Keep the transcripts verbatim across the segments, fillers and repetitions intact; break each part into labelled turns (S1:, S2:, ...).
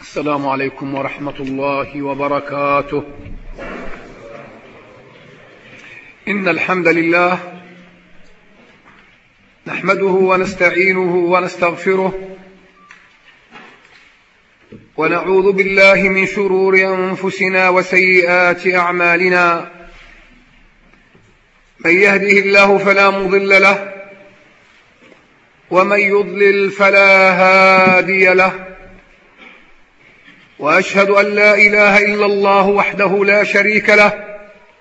S1: السلام عليكم ورحمة الله وبركاته. إن الحمد لله نحمده ونستعينه ونستغفره ونعوذ بالله من شرور أنفسنا وسيئات أعمالنا. من يهده الله فلا مضل له ومن يضلل فلا هادي له، وأشهد أن لا إله إلا الله وحده لا شريك له،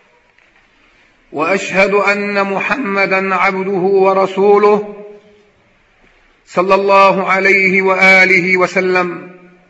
S1: وأشهد أن محمدا عبده ورسوله صلى الله عليه وآله وسلم.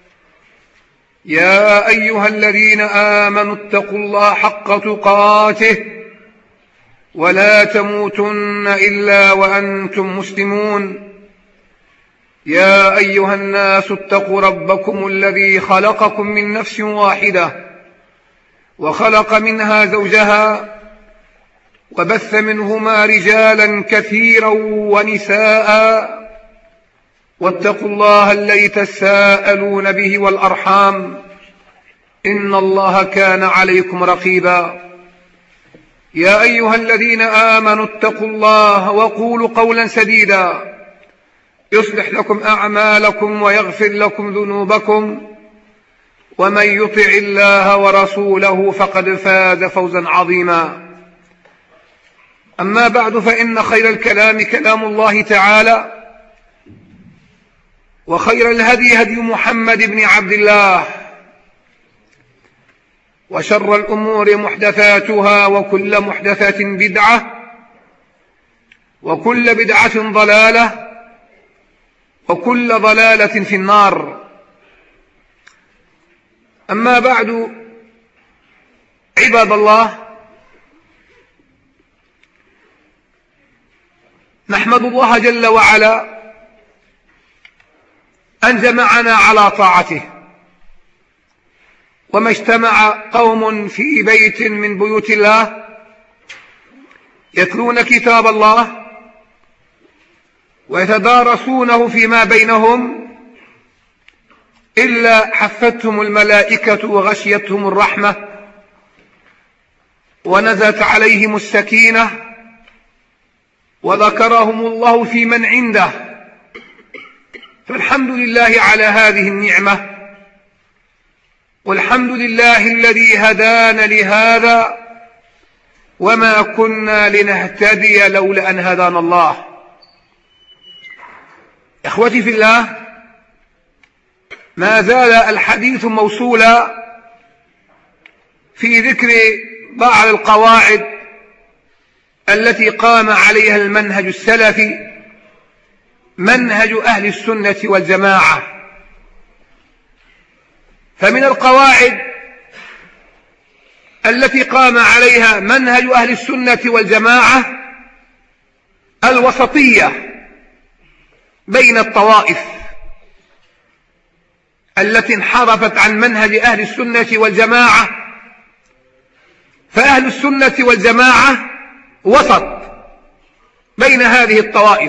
S1: يا أيها الذين آمنوا اتقوا الله حق تقاته ولا تموتن إلا وأنتم مسلمون. يا أيها الناس اتقوا ربكم الذي خلقكم من نفس واحدة وخلق منها زوجها وبث منهما رجالا كثيرا ونساء، واتقوا الله الذي تساءلون به والأرحام إن الله كان عليكم رقيبا. يا أيها الذين آمنوا اتقوا الله وقولوا قولا سديدا يصلح لكم أعمالكم ويغفر لكم ذنوبكم، ومن يطع الله ورسوله فقد فاز فوزا عظيما. أما بعد، فإن خير الكلام كلام الله تعالى، وخير الهدي هدي محمد بن عبد الله، وشر الأمور محدثاتها، وكل محدثة بدعة، وكل بدعة ضلالة، وكل ضلالة في النار. أما بعد، عباد الله، نحمد الله جل وعلا أن جمعنا على طاعته، وما اجتمع قوم في بيت من بيوت الله يتلون كتاب الله ويتدارسونه فيما بينهم إلا حفتهم الملائكة وغشيتهم الرحمة ونزلت عليهم السكينة وذكرهم الله في من عنده. فالحمد لله على هذه النعمة، والحمد لله الذي هدانا لهذا، وما كنا لنهتدي لولا أن هدانا الله. إخوتي في الله، ما زال الحديث موصولا في ذكر بعض القواعد التي قام عليها المنهج السلفي، منهج أهل السنة والجماعة. فمن القواعد التي قام عليها منهج أهل السنة والجماعة الوسطية بين الطوائف التي انحرفت عن منهج أهل السنة والجماعة. فأهل السنة والجماعة وسط بين هذه الطوائف.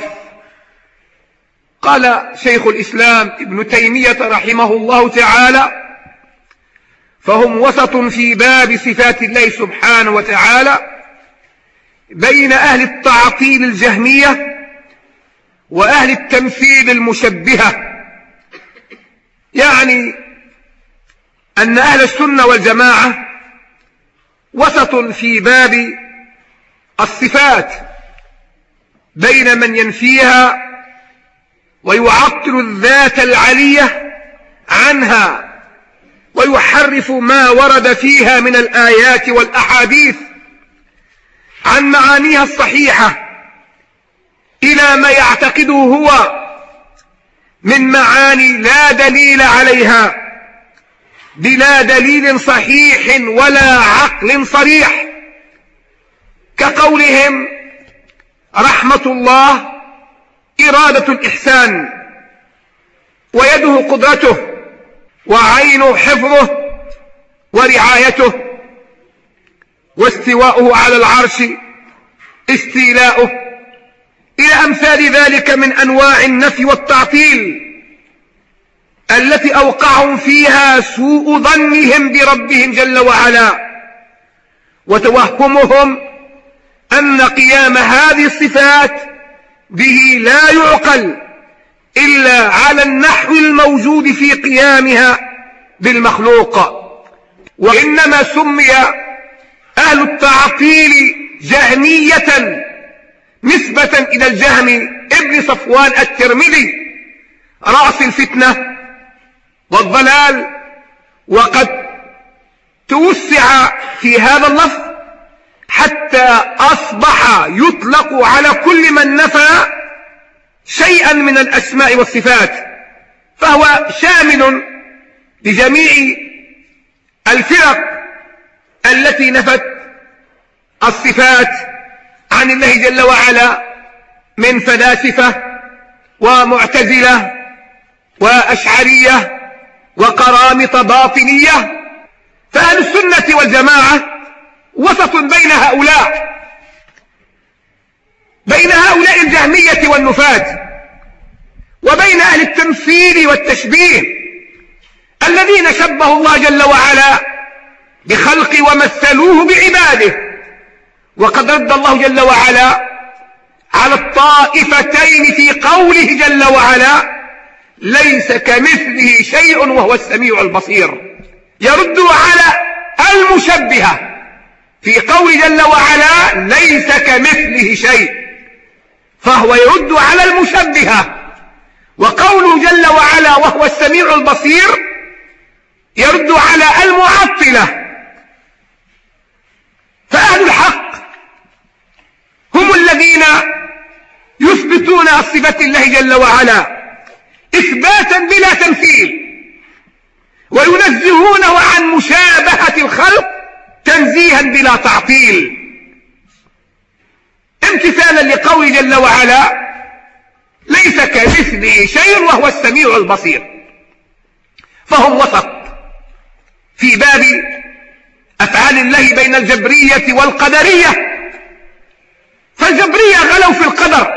S1: قال شيخ الإسلام ابن تيمية رحمه الله تعالى: فهم وسط في باب صفات الله سبحانه وتعالى بين أهل التعطيل الجهمية وأهل التمثيل المشبهة. يعني أن أهل السنة والجماعة وسط في باب الصفات بين من ينفيها ويعطل الذات العلية عنها ويحرف ما ورد فيها من الآيات والأحاديث عن معانيها الصحيحة إلى ما يعتقده هو من معاني لا دليل عليها بلا دليل صحيح ولا عقل صريح، كقولهم رحمة الله إرادة الإحسان، ويده قدرته، وعينه حفظه ورعايته، واستواؤه على العرش استيلاؤه، إلى أمثال ذلك من أنواع النفي والتعطيل. التي أوقعهم فيها سوء ظنهم بربهم جل وعلا، وتوهمهم أن قيام هذه الصفات به لا يعقل إلا على النحو الموجود في قيامها بالمخلوق. وإنما سمي أهل التعطيل جهمية نسبة إلى الجهم ابن صفوان الترمذي رأس الفتنة والضلال، وقد توسع في هذا اللفظ حتى أصبح يطلق على كل من نفى شيئا من الأسماء والصفات، فهو شامل لجميع الفرق التي نفت الصفات عن الله جل وعلا من فلاسفة ومعتزلة وأشعرية وقرامطة باطنية. فأهل السنة والجماعة وسط بين هؤلاء بين هؤلاء الجهمية والنفاة، وبين أهل التمثيل والتشبيه الذين شبهوا الله جل وعلا بخلق ومثلوه بعباده. وقد رد الله جل وعلا على الطائفتين في قوله جل وعلا ليس كمثله شيء وهو السميع البصير، يرد على المشبهة في قول جل وعلا ليس كمثله شيء، فهو يرد على المشبهة. وقوله جل وعلا وهو السميع البصير يرد على المعطلة. فأهل الحق هم الذين يثبتون صفة الله جل وعلا إثباتا بلا تمثيل، وينزهونه عن مشابهة الخلق تنزيها بلا تعطيل، امتثالا لقول جل وعلا ليس كمثله شيء وهو السميع البصير. فهم وسط في باب أفعال الله بين الجبرية والقدرية. فالجبرية غلوا في القدر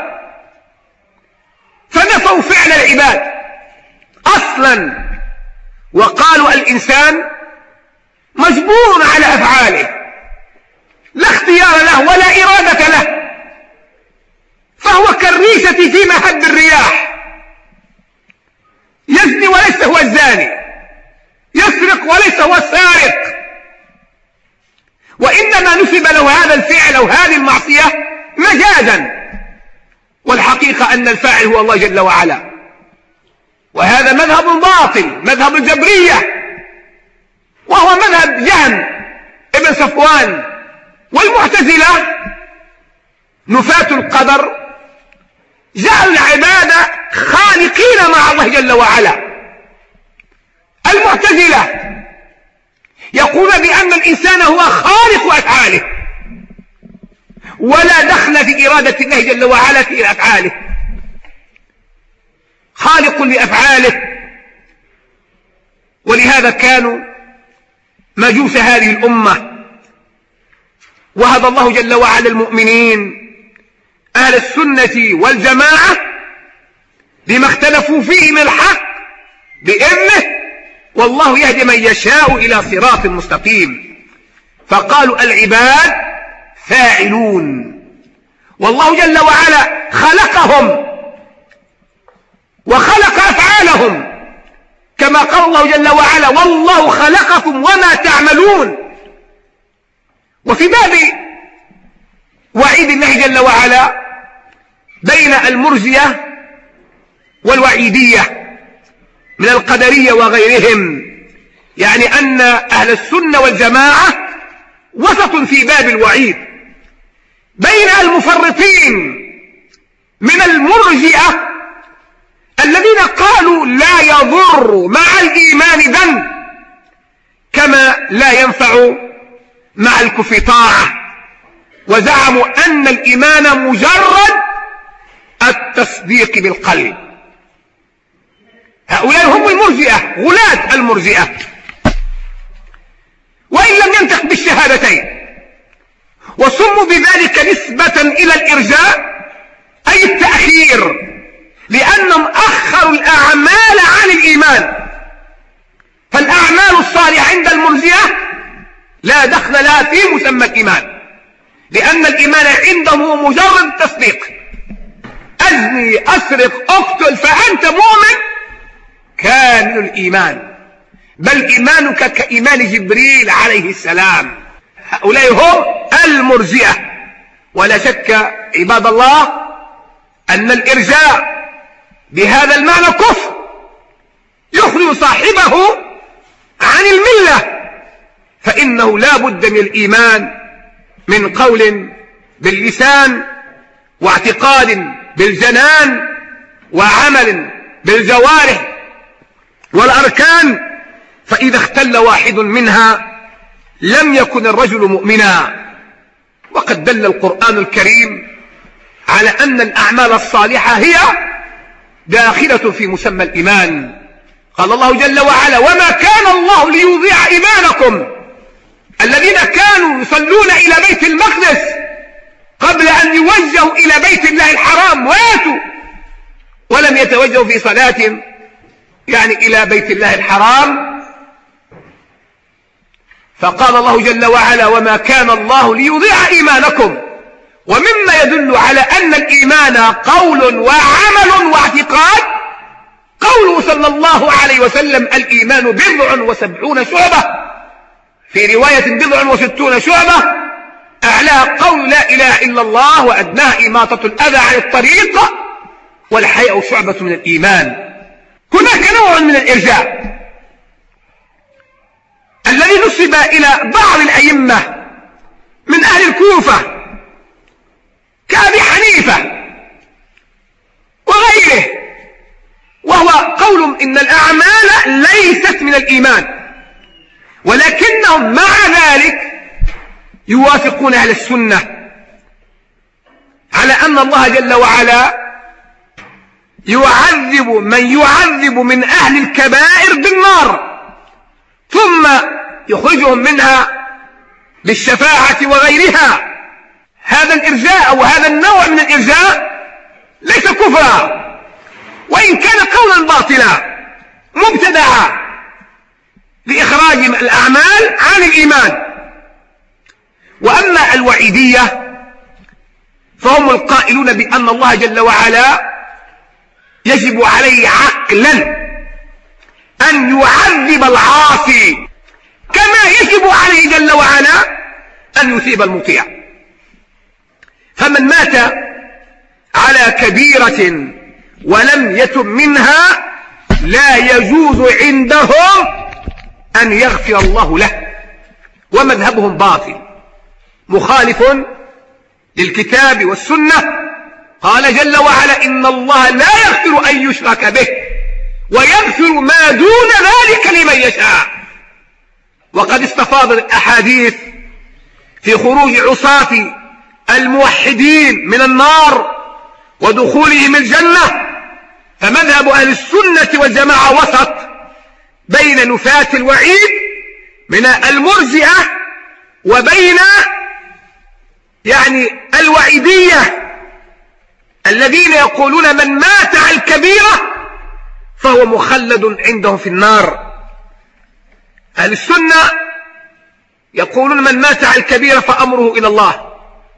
S1: فنفوا فعل العباد أصلا، وقالوا الإنسان مجبور على أفعاله لا اختيار له ولا إرادة له، فهو كالريشة في مهب الرياح، يزني وليس هو الزاني، يسرق وليس هو السارق، وإنما نسب له هذا الفعل أو هذه المعصية مجازا، والحقيقة أن الفاعل هو الله جل وعلا. وهذا مذهب باطل، مذهب الجبرية، وهو مذهب جهم ابن صفوان. والمعتزلة نفاة القدر جعلوا العباد خالقين مع الله جل وعلا. المعتزلة يقول بأن الإنسان هو خالق أفعاله، ولا دخل في إرادة الله جل وعلا في أفعاله، خالق لأفعاله. ولهذا كانوا مجوس هذه الأمة، وهدى الله جل وعلا المؤمنين أهل السنة والجماعة لما اختلفوا فيه من الحق بإذنه، والله يهدي من يشاء إلى صراط مستقيم. فقالوا العباد فاعلون، والله جل وعلا خلقهم وخلق أفعالهم، كما قال الله جل وعلا والله خلقكم وما تعملون. وفي باب وعيد الله جل وعلا بين المرجية والوعيدية من القدرية وغيرهم، يعني أن أهل السنة والجماعة وسط في باب الوعيد بين المفرطين من المرجئة الذين قالوا لا يضر مع الإيمان ذنب كما لا ينفع مع الكفر طاعة، وزعموا أن الإيمان مجرد التصديق بالقلب. هؤلاء هم المرجئة، غلاة المرجئة، وإن لم ينطق بالشهادتين، وسموا بذلك نسبة إلى الإرجاء أي التأخير، لأنهم أخروا الأعمال عن الإيمان. الصالحة عند المرجئة لا دخل لها في مسمى الإيمان، لأن الإيمان عندهم مجرد تصديق. أزني، أسرق، أقتل فأنت مؤمن كامل الإيمان، بل إيمانك كإيمان جبريل عليه السلام. هؤلاء هم المرجئة. ولا شك عباد الله أن الإرجاء بهذا المعنى كفر يخرج صاحبه عن الملة، فإنه لا بد من الإيمان من قول باللسان، واعتقاد بالجنان، وعمل بالجوارح والأركان، فإذا اختل واحد منها لم يكن الرجل مؤمنا. وقد دل القرآن الكريم على أن الأعمال الصالحة هي داخلة في مسمى الإيمان. قال الله جل وعلا: وما كان الله ليضيع إيمانكم. الذين كانوا يصلون إلى بيت المقدس قبل أن يوجهوا إلى بيت الله الحرام وياتوا، ولم يتوجهوا في صلاة يعني إلى بيت الله الحرام، فقال الله جل وعلا: وما كان الله ليضيع إيمانكم. ومما يدل على أن الإيمان قول وعمل واعتقاد قوله صلى الله عليه وسلم: الإيمان بضع وسبعون شعبة، في رواية بضع وستون شعبة، أعلاها قول لا إله إلا الله، وأدناها إماطة الأذى عن الطريق، والحياء شعبة من الإيمان. هناك نوع من الإرجاء الذي نسب إلى بعض الأئمة من أهل الكوفة كأبي حنيفة وغيره، وهو قول إن الأعمال ليست من الإيمان، ولكنهم مع ذلك يوافقون أهل السنة على أن الله جل وعلا يعذب من يعذب من أهل الكبائر بالنار ثم يخرجهم منها بالشفاعة وغيرها. هذا الإرجاء وهذا النوع من الإرجاء ليس كفرا، وإن كان قولا باطلا مبتدعا لإخراج الأعمال عن الإيمان. وأما الوعيدية فهم القائلون بأن الله جل وعلا يجب عليه عقلا أن يعذب العاصي كما يجب عليه جل وعلا أن يثيب المطيع. فمن مات على كبيرة ولم يتب منها لا يجوز عندهم أن يغفر الله له، ومذهبهم باطل مخالف للكتاب والسنة. قال جل وعلا: إن الله لا يغفر أن يشرك به ويغفر ما دون ذلك لمن يشاء. وقد استفاضت الأحاديث في خروج عصاة الموحدين من النار ودخولهم الجنة، فمذهب أهل السنة والجماعة وسط بين نفاة الوعيد من المرجئة وبين يعني الوعيدية الذين يقولون من مات على الكبيرة فهو مخلد عندهم في النار. أهل السنة يقولون من مات على الكبيرة فأمره إلى الله،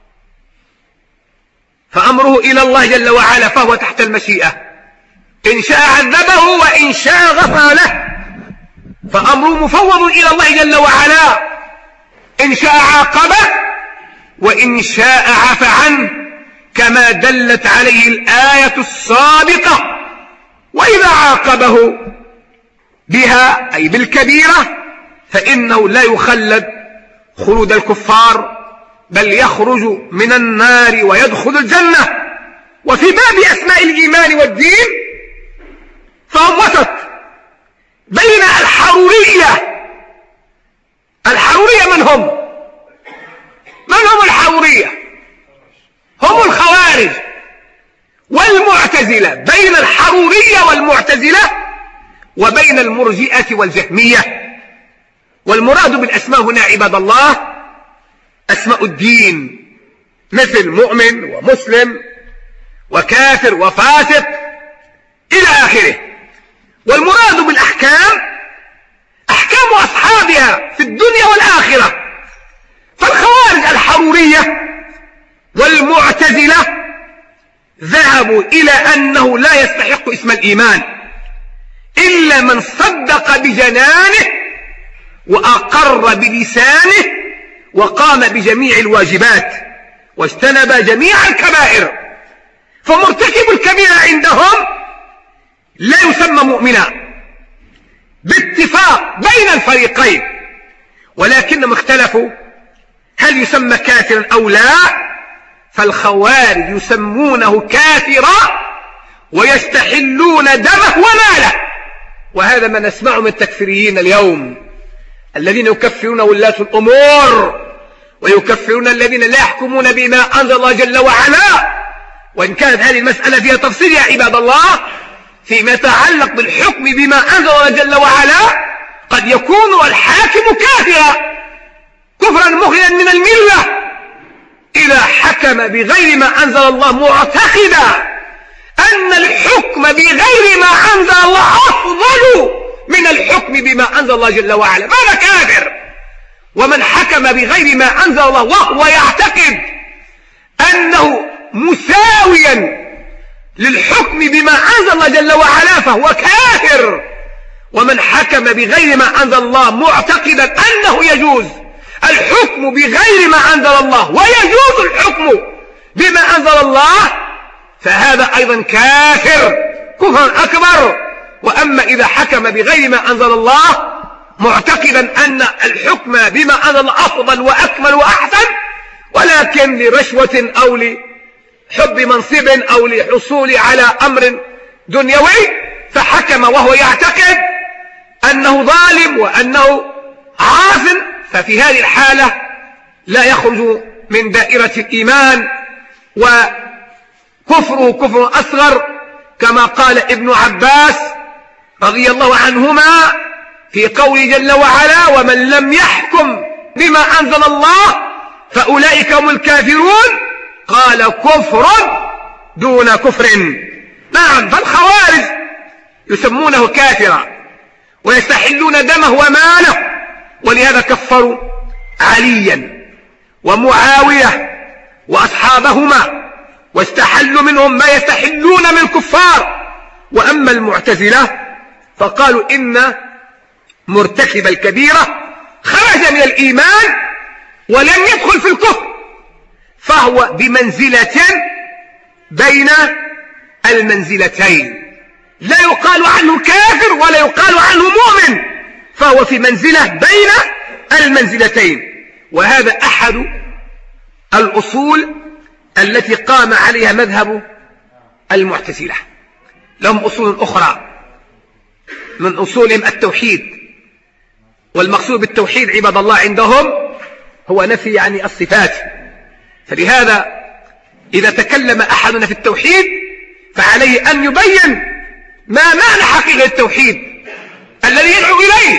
S1: فأمره إلى الله جل وعلا، فهو تحت المشيئة، إن شاء عذبه وإن شاء غفر له، فأمره مفوض إلى الله جل وعلا، إن شاء عاقبه وإن شاء عفى عنه، كما دلت عليه الآية السابقة: وإذا عاقبه بها أي بالكبيرة فإنه لا يخلد خلود الكفار، بل يخرج من النار ويدخل الجنة. وفي باب أسماء الإيمان والدين فهم وسط بين الحرورية. الحرورية من هم؟ من هم الحرورية؟ هم الخوارج والمعتزلة، بين الحرورية والمعتزلة وبين المرجئة والجهمية. والمراد بالأسماء هنا عباد الله أسماء الدين، مثل مؤمن ومسلم وكافر وفاسق إلى آخره. والمراد بالأحكام أحكام أصحاب ثوابها في الدنيا والآخرة. فالخوارج الحرورية والمعتزلة ذهبوا إلى أنه لا يستحق اسم الإيمان إلا من صدق بجنانه وأقر بلسانه وقام بجميع الواجبات واجتنب جميع الكبائر. فمرتكب الكبيرة عندهم لا يسمى مؤمنا باتفاق بين الفريقين، ولكنهم اختلفوا هل يسمى كافرا أو لا. فالخوارج يسمونه كافرا ويستحلون دمه وماله، وهذا ما نسمعه من التكفيريين اليوم الذين يكفرون ولاة الأمور ويكفرون الذين لا يحكمون بما أنزل الله جل وعلا. وإن كانت هذه المسألة فيها تفصيل يا عباد الله فيما يتعلق بالحكم بما أنزل الله جل وعلا، قد يكون الحاكم كافرا كفرا مخرجا من الملة إذا حكم بغير ما أنزل الله معتقدا أن الحكم بغير ما أنزل الله أفضل من الحكم بما أنزل الله جل وعلا. ماذا كافر؟ ومن حكم بغير ما أنزل الله وهو يعتقد أنه مساويا للحكم بما أنزل الله جل وعلا فهو كافر. ومن حكم بغير ما أنزل الله معتقدا أنه يجوز الحكم بغير ما أنزل الله ويجوز الحكم بما أنزل الله فهذا أيضا كافر كفرا أكبر. وأما إذا حكم بغير ما أنزل الله معتقدا أن الحكم بما أنزل الله أفضل وأكمل وأحسن، ولكن لرشوة أو لحب منصب أو لحصول على أمر دنيوي فحكم وهو يعتقد أنه ظالم وأنه عاصٍ، ففي هذه الحالة لا يخرج من دائرة الإيمان وكفره كفر أصغر، كما قال ابن عباس رضي الله عنهما في قوله جل وعلا ومن لم يحكم بما أنزل الله فأولئك هم الكافرون، قال كفر دون كفر. نعم، فالخوارج يسمونه كافرا ويستحلون دمه وماله، ولهذا كفروا عليا ومعاوية وأصحابهما واستحلوا منهم ما يستحلون من الكفار. وأما المعتزلة فقالوا إن مرتكب الكبيرة خرج من الإيمان ولم يدخل في الكفر، فهو بمنزلة بين المنزلتين، لا يقال عنه كافر ولا يقال عنه مؤمن، فهو في منزلة بين المنزلتين. وهذا أحد الأصول التي قام عليها مذهب المعتزلة. لهم أصول أخرى من أصولهم التوحيد، والمقصود بالتوحيد عباد الله عندهم هو نفي يعني الصفات. فلهذا إذا تكلم أحدنا في التوحيد فعليه أن يبين ما معنى حقيقة التوحيد الذي يدعو إليه.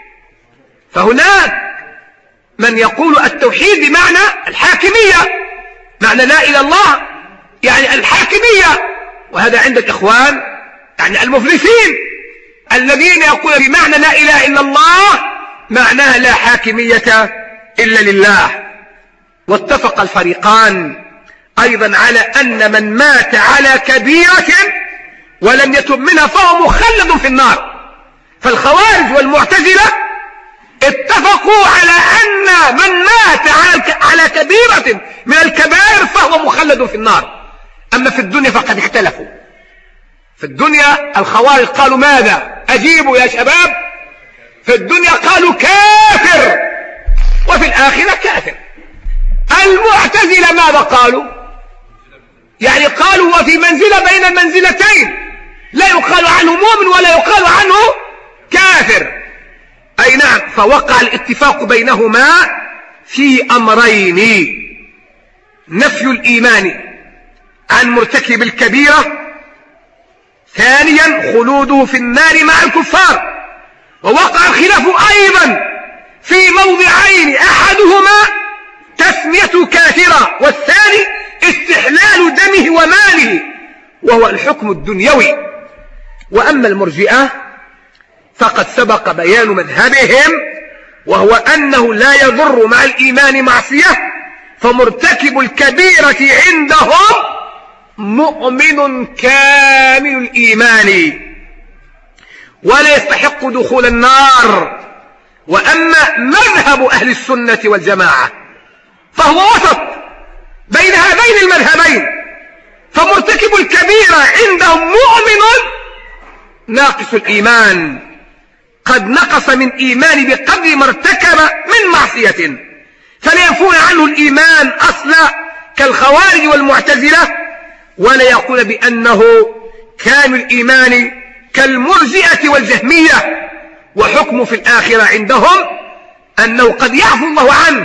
S1: فهناك من يقول التوحيد بمعنى الحاكمية، معنى لا إله إلا الله يعني الحاكمية، وهذا عند الإخوان يعني المفلسين الذين يقولون بمعنى لا إله إلا الله معناها لا حاكمية إلا لله. واتفق الفريقان أيضا على أن من مات على كبيرة ولم يتب منها فهو مخلد في النار. فالخوارج والمعتزلة اتفقوا على أن من مات على كبيرة من الكبائر فهو مخلد في النار. أما في الدنيا فقد اختلفوا. في الدنيا الخوارج قالوا ماذا؟ أجيبوا يا شباب. في الدنيا قالوا كافر، وفي الآخرة كافر. المعتزلة ماذا قالوا؟ يعني قالوا هو في منزلة بين المنزلتين، لا يقال عنه مؤمن ولا يقال عنه كافر. أي نعم، فوقع الاتفاق بينهما في أمرين: نفي الإيمان عن مرتكب الكبيرة، ثانيا خلوده في النار مع الكفار. ووقع الخلاف أيضا في موضعين: أحدهما تسميته كافرا، والثاني استحلال دمه وماله وهو الحكم الدنيوي. وأما المرجئة فقد سبق بيان مذهبهم وهو أنه لا يضر مع الإيمان معصية، فمرتكب الكبيرة عندهم مؤمن كامل الإيمان ولا يستحق دخول النار. وأما مذهب أهل السنة والجماعة فهو وسط بين هذين المذهبين، فمرتكب الكبيرة عندهم مؤمن ناقص الإيمان، قد نقص من إيمان بقدر ما ارتكب من معصية، فلا ينفون عنه الإيمان أصلا كالخوارج والمعتزلة، ولا يقول بأنه كامل الإيمان كالمرجئة والجهمية. وحكم في الآخرة عندهم أنه قد يعفو الله عنه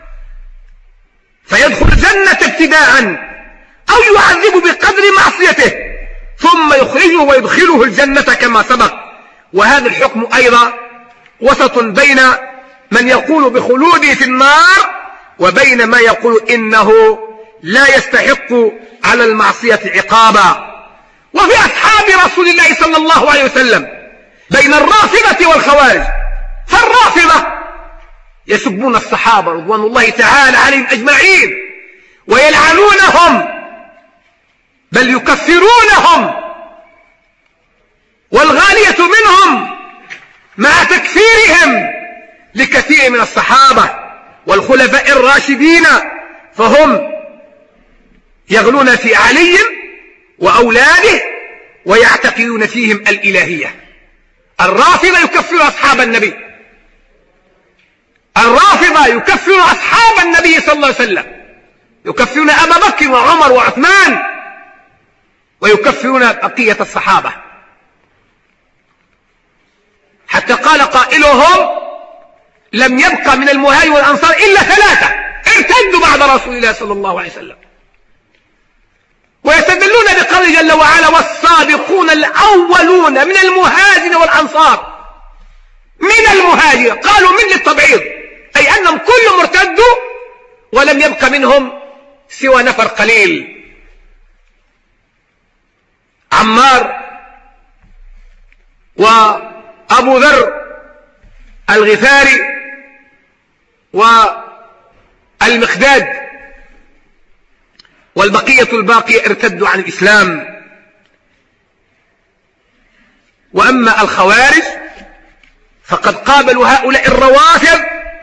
S1: فيدخل الجنة ابتداء، أو يعذب بقدر معصيته ثم يخرجه ويدخله الجنة كما سبق. وهذا الحكم أيضا وسط بين من يقول بخلوده في النار وبين ما يقول إنه لا يستحق على المعصية عقابا. وفي أصحاب رسول الله صلى الله عليه وسلم بين الرافضة والخوارج، فالرافضة يسبون الصحابة رضوان الله تعالى عليهم أجمعين ويلعنونهم بل يكفرونهم، والغالية منهم مع تكفيرهم لكثير من الصحابة والخلفاء الراشدين، فهم يغلون في علي وأولاده ويعتقدون فيهم الإلهية. الرافضة يكفر أصحاب النبي، الرافضة يكفر أصحاب النبي صلى الله عليه وسلم، يكفرون أبا بكر وعمر وعثمان ويكفرون بقية الصحابة، حتى قال قائلهم لم يبقى من المهاجر والأنصار إلا ثلاثة ارتدوا بعد رسول الله صلى الله عليه وسلم. ويستدلون بقوله جل وعلا والسابقون الأولون من المهاجر والأنصار. من المهاجر قالوا من للتبعيض، أي أنهم كلهم ارتدوا ولم يبق منهم سوى نفر قليل. عمار وأبو ذر الغفاري والمقداد والبقية الباقية ارتدوا عن الإسلام. وأما الخوارج فقد قابلوا هؤلاء الروافض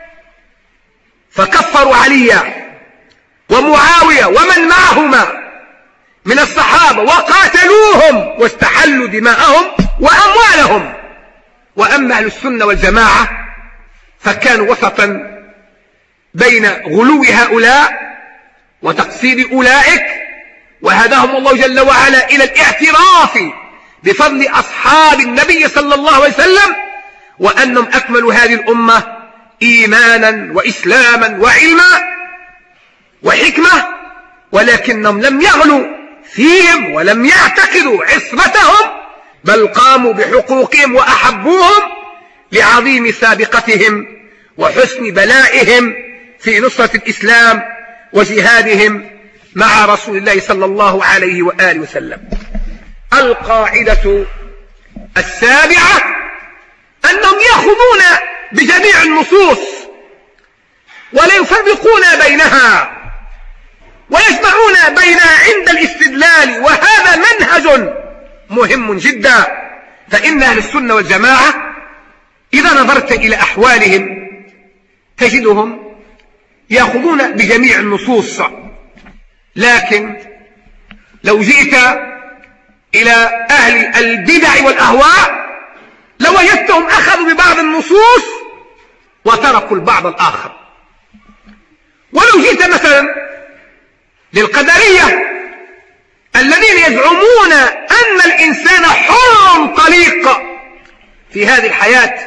S1: فكفروا عليا ومعاوية ومن معهما من الصحابة وقاتلوهم واستحلوا دماءهم وأموالهم. وأما أهل السنة والجماعة فكانوا وسطا بين غلو هؤلاء وتقصير أولئك، وهداهم الله جل وعلا إلى الاعتراف بفضل أصحاب النبي صلى الله عليه وسلم وأنهم أكملوا هذه الأمة إيمانا وإسلاما وعلما وحكمة، ولكنهم لم يغلوا فيهم ولم يعتقدوا عصمتهم، بل قاموا بحقوقهم وأحبوهم لعظيم سابقتهم وحسن بلائهم في نصرة الإسلام وجهادهم مع رسول الله صلى الله عليه وآله وسلم. القاعدة السابعة أنهم يأخذون بجميع النصوص ولا يفرقون بينها ويجمعون بينها عند الاستدلال، وهذا منهج مهم جدا. فإن أهل السنة والجماعة إذا نظرت إلى أحوالهم تجدهم يأخذون بجميع النصوص، لكن لو جئت إلى أهل البدع والأهواء لوجدتهم أخذوا ببعض النصوص وتركوا البعض الآخر. ولو جئت مثلا للقدرية الذين يزعمون أن الإنسان حر طليق في هذه الحياة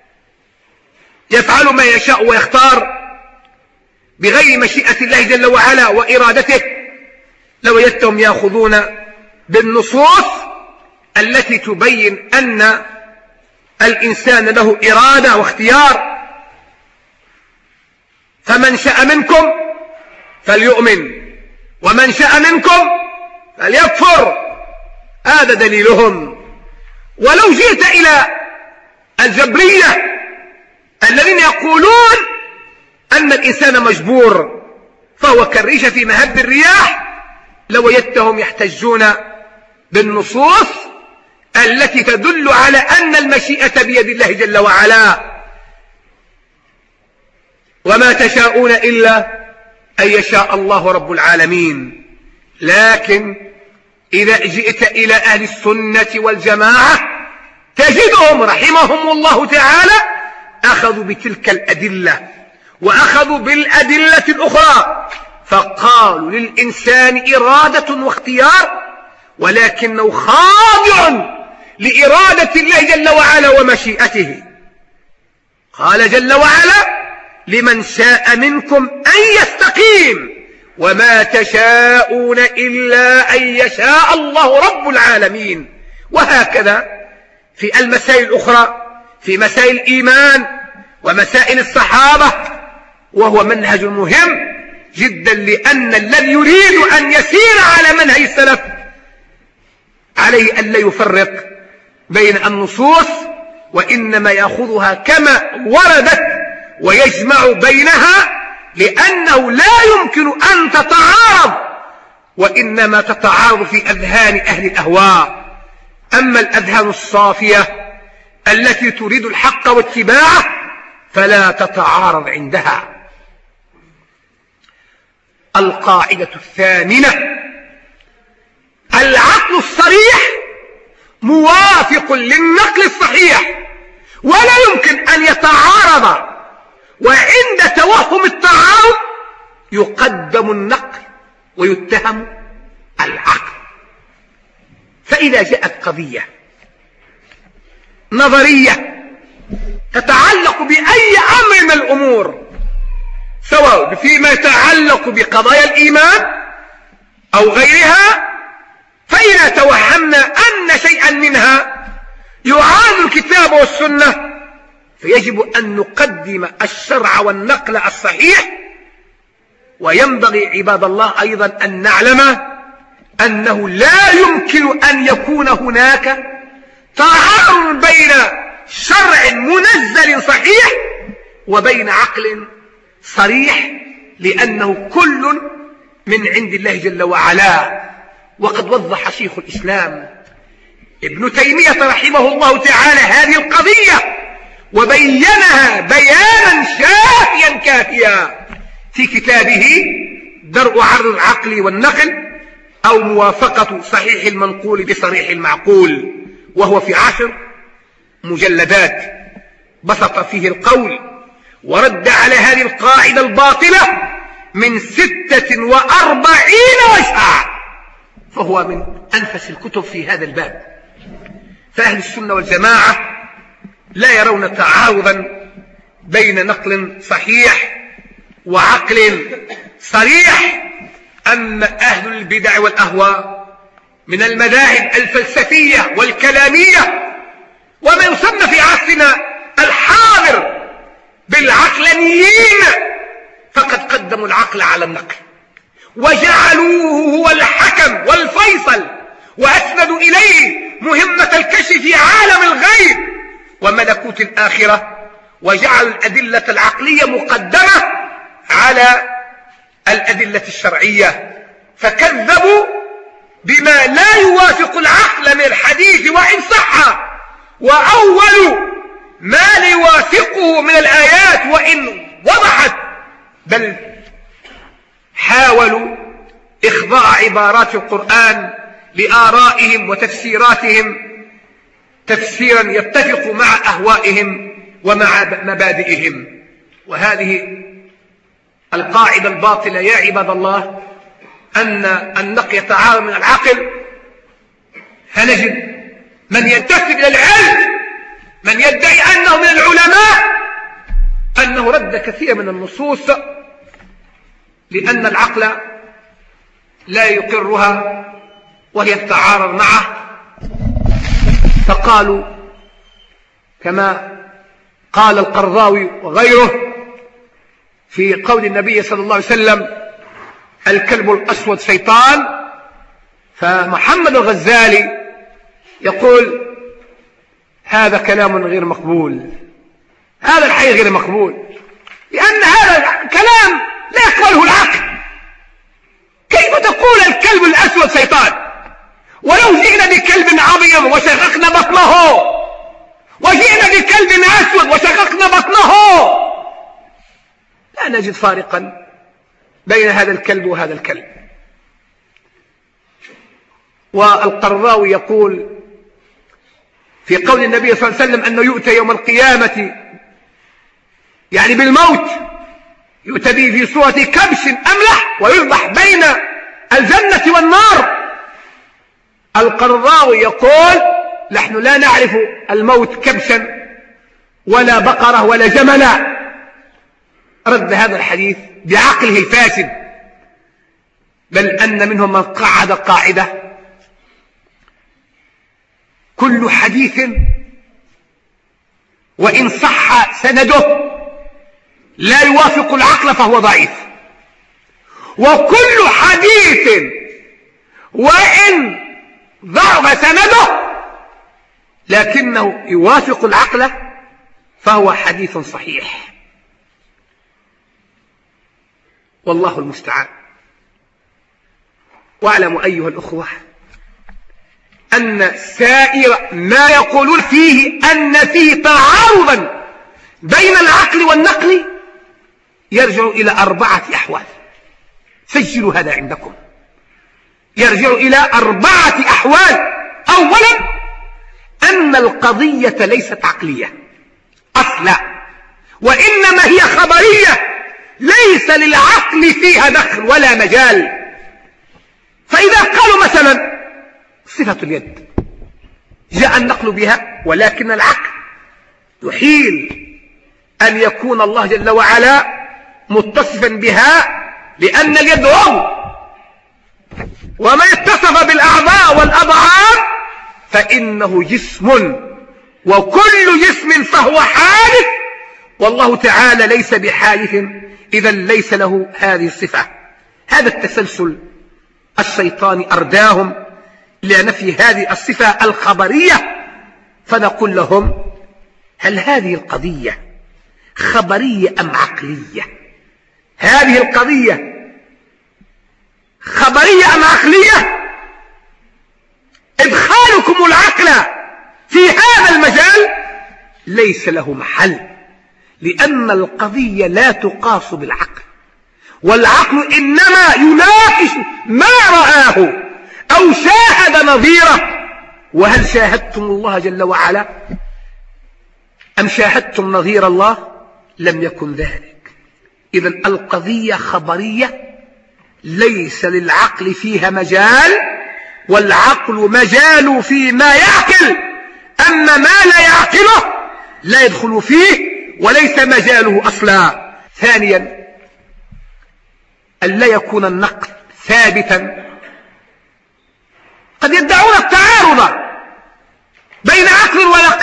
S1: يفعل ما يشاء ويختار بغير مشيئة الله جل وعلا وإرادته، لوجدتهم يأخذون بالنصوص التي تبين أن الإنسان له إرادة واختيار. فمن شاء منكم فليؤمن ومن شاء منكم فليكفر، هذا دليلهم. ولو جئت إلى الجبرية الذين يقولون أن الإنسان مجبور فهو كالريشة في مهب الرياح، لوجدتهم يحتجون بالنصوص التي تدل على أن المشيئة بيد الله جل وعلا. وما تشاءون إلا أن يشاء الله رب العالمين. لكن إذا جئت إلى أهل السنة والجماعة تجدهم رحمهم الله تعالى أخذوا بتلك الأدلة وأخذوا بالأدلة الأخرى، فقالوا للإنسان إرادة واختيار، ولكنه خاضع لإرادة الله جل وعلا ومشيئته. قال جل وعلا: لمن شاء منكم أن يستقيم وما تشاءون إلا أن يشاء الله رب العالمين. وهكذا في المسائل الأخرى، في مسائل الإيمان ومسائل الصحابة، وهو منهج مهم جدا، لأن الذي يريد أن يسير على منهج السلف عليه أن لا يفرق بين النصوص، وإنما يأخذها كما وردت ويجمع بينها، لأنه لا يمكن أن تتعارض، وإنما تتعارض في أذهان أهل الأهواء. أما الأذهان الصافية التي تريد الحق واتباعه فلا تتعارض عندها. القاعدة الثامنة: العقل الصريح موافق للنقل الصحيح ولا يمكن أن يتعارض، وعند توهم التعارض يقدم النقل ويتهم العقل. فإذا جاءت قضية نظرية تتعلق بأي أمر من الأمور، سواء فيما يتعلق بقضايا الإيمان أو غيرها، فإذا توهمنا أن شيئا منها يعارض الكتاب والسنة فيجب أن نقدم الشرع والنقل الصحيح. وينبغي عباد الله أيضا أن نعلم أنه لا يمكن أن يكون هناك تعارض بين شرع منزل صحيح وبين عقل صريح، لأنه كل من عند الله جل وعلا. وقد وضح شيخ الإسلام ابن تيمية رحمه الله تعالى هذه القضية وبينها بيانا شافيا كافيا في كتابه درء عرض العقل والنقل، أو موافقة صحيح المنقول بصريح المعقول، وهو في عشر مجلدات بسط فيه القول ورد على هذه القاعدة الباطلة من ستة وأربعين وجها، فهو من أنفس الكتب في هذا الباب. فأهل السنة والجماعة لا يرون تعارضا بين نقل صحيح وعقل صريح. أما أهل البدع والأهواء من المذاهب الفلسفية والكلامية وما يسمى في عصرنا الحاضر بالعقلانيين، فقد قدموا العقل على النقل وجعلوه هو الحكم والفيصل، وأسندوا إليه مهمة الكشف في عالم الغيب وملكوت الآخرة، وجعلوا الأدلة العقلية مقدمة على الأدلة الشرعية، فكذبوا بما لا يوافق العقل من الحديث وإن صح، وأول ما لا يوافقه من الآيات وإن وضحت، بل حاولوا إخضاع عبارات القرآن لآرائهم وتفسيراتهم تفسيرا يتفق مع أهوائهم ومع مبادئهم. وهذه القاعدة الباطلة يا عباد الله أن النقل يتعارض من العقل، فنجد من ينتسب إلى العلم، من يدعي أنه من العلماء، أنه رد كثير من النصوص لأن العقل لا يقرها وهي تتعارض معه، فقالوا كما قال القرضاوي وغيره في قول النبي صلى الله عليه وسلم: الكلب الأسود شيطان. فمحمد الغزالي يقول: هذا كلام غير مقبول، هذا الحديث غير مقبول، لأن هذا كلام لا يقبله العقل. كيف تقول الكلب الأسود شيطان، ولو جئنا بكلب عظيم وشققنا بطنه، وجئنا بكلب أسود وشققنا بطنه، لا نجد فارقا بين هذا الكلب وهذا الكلب. والقرضاوي يقول في قول النبي صلى الله عليه وسلم أنه يؤتى يوم القيامة يعني بالموت، يؤتى به في صورة كبش أملح ويذبح بين الجنة والنار. القرضاوي يقول نحن لا نعرف الموت كبشا ولا بقرة ولا جملا. رد هذا الحديث بعقله الفاسد، بل أن منهم من قعد قاعدة: كل حديث وإن صح سنده لا يوافق العقل فهو ضعيف، وكل حديث وإن ضعف سنده لكنه يوافق العقل فهو حديث صحيح. والله المستعان. واعلموا أيها الأخوة أن سائر ما يقولون فيه أن فيه تعارضا بين العقل والنقل يرجع إلى أربعة أحوال. سجلوا هذا عندكم، يرجع إلى أربعة أحوال. أولا أن القضية ليست عقلية أصلا، وإنما هي خبرية ليس للعقل فيها دخل ولا مجال. فإذا قالوا مثلا صفة اليد جاء النقل بها، ولكن العقل يحيل أن يكون الله جل وعلا متصفا بها، لأن اليد عضو، وما اتصف بالأعضاء والأضعاف فإنه جسم، وكل جسم فهو حادث، والله تعالى ليس بحادث، إذا ليس له هذه الصفة. هذا التسلسل الشيطاني أرداهم لنفي هذه الصفة الخبرية. فنقول لهم: هل هذه القضية خبرية أم عقلية؟ هذه القضية خبرية أم عقلية؟ إدخالكم العقل في هذا المجال ليس له محل، لأن القضية لا تقاس بالعقل، والعقل إنما يناقش ما رآه أو شاهد نظيره. وهل شاهدتم الله جل وعلا أم شاهدتم نظير الله؟ لم يكن ذلك. إذن القضية خبرية ليس للعقل فيها مجال، والعقل مجال فيما يعقل، أما ما لا يعقله لا يدخل فيه وليس مجاله أصلا. ثانيا أن لا يكون النقل ثابتا. قد يدعون التعارض بين عقل ونقل،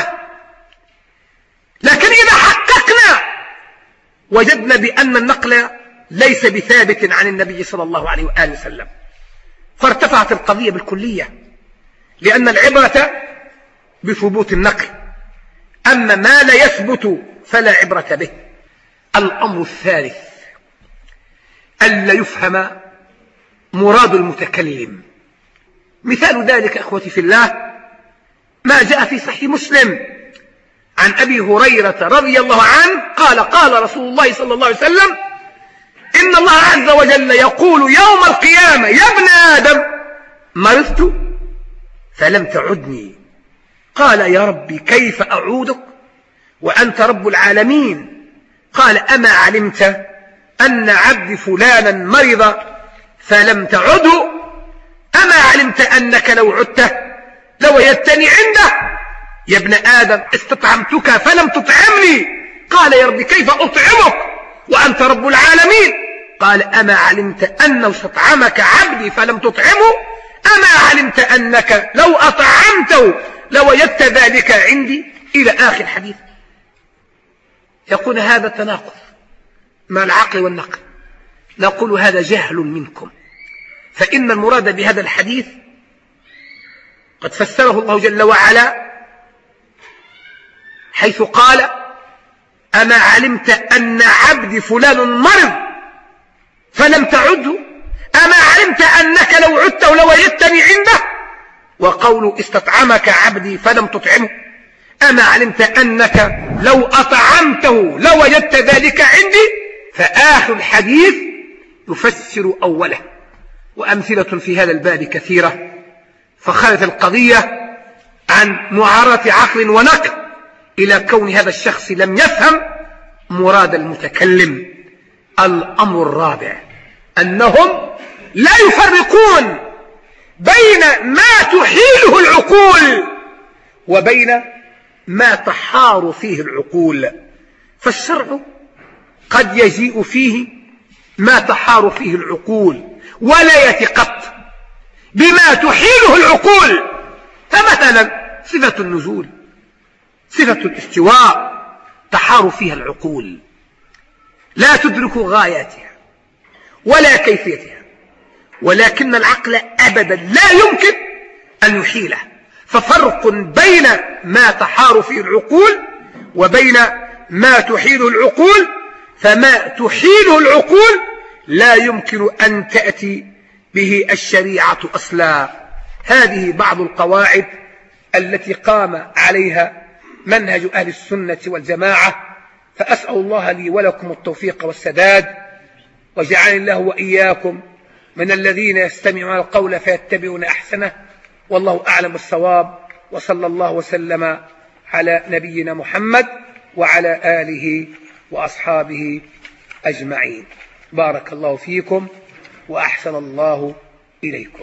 S1: لكن إذا حققنا وجدنا بأن النقل ليس بثابت عن النبي صلى الله عليه وآله وسلم، فارتفعت القضية بالكلية، لأن العبرة بثبوت النقل، أما ما لا يثبت فلا عبرة به. الأمر الثالث ألا يفهم مراد المتكلم. مثال ذلك أخوتي في الله ما جاء في صحيح مسلم عن أبي هريرة رضي الله عنه قال: قال رسول الله صلى الله عليه وسلم: إن الله عز وجل يقول يوم القيامة: يا ابن آدم مرضت فلم تعدني. قال: يا ربي كيف أعودك وأنت رب العالمين؟ قال: أما علمت أن عبد فلانا مرض فلم تعده؟ أما علمت أنك لو عدته لوجدتني عنده؟ يا ابن آدم استطعمتك فلم تطعمني. قال: يا ربي كيف أطعمك وأنت رب العالمين؟ قال: أما علمت أنه استطعمك عبدي فلم تطعمه؟ أما علمت أنك لو أطعمته لوجدت ذلك عندي؟ إلى آخر الحديث. يقول هذا تناقض مع العقل والنقل. نقول هذا جهل منكم، فإن المراد بهذا الحديث قد فسره الله جل وعلا حيث قال: أما علمت أن عبدي فلان مرض فلم تعده؟ أما علمت أنك لو عدته لوجدتني عنده؟ وقول استطعمك عبدي فلم تطعمه، أما علمت أنك لو أطعمته لوجدت ذلك عندي؟ فآخر الحديث يفسر أوله. وأمثلة في هذا الباب كثيرة، فخلت القضية عن معارضة عقل ونقل إلى كون هذا الشخص لم يفهم مراد المتكلم. الأمر الرابع أنهم لا يفرقون بين ما تحيله العقول وبين ما تحار فيه العقول، فالشرع قد يجيء فيه ما تحار فيه العقول ولا يأتي قط بما تحيله العقول. فمثلا صفة النزول، صفة الاستواء تحار فيها العقول، لا تدرك غاياتها ولا كيفيتها، ولكن العقل أبدا لا يمكن أن يحيله. ففرق بين ما تحار فيه العقول وبين ما تحيله العقول. فما تحيله العقول لا يمكن أن تأتي به الشريعة أصلا. هذه بعض القواعد التي قام عليها منهج أهل السنة والجماعة، فأسأل الله لي ولكم التوفيق والسداد، وجعلني الله وإياكم من الذين يستمعون القول فيتبعون أحسنه، والله أعلم الصواب، وصلى الله وسلم على نبينا محمد وعلى آله وأصحابه أجمعين. بارك الله فيكم وأحسن الله إليكم.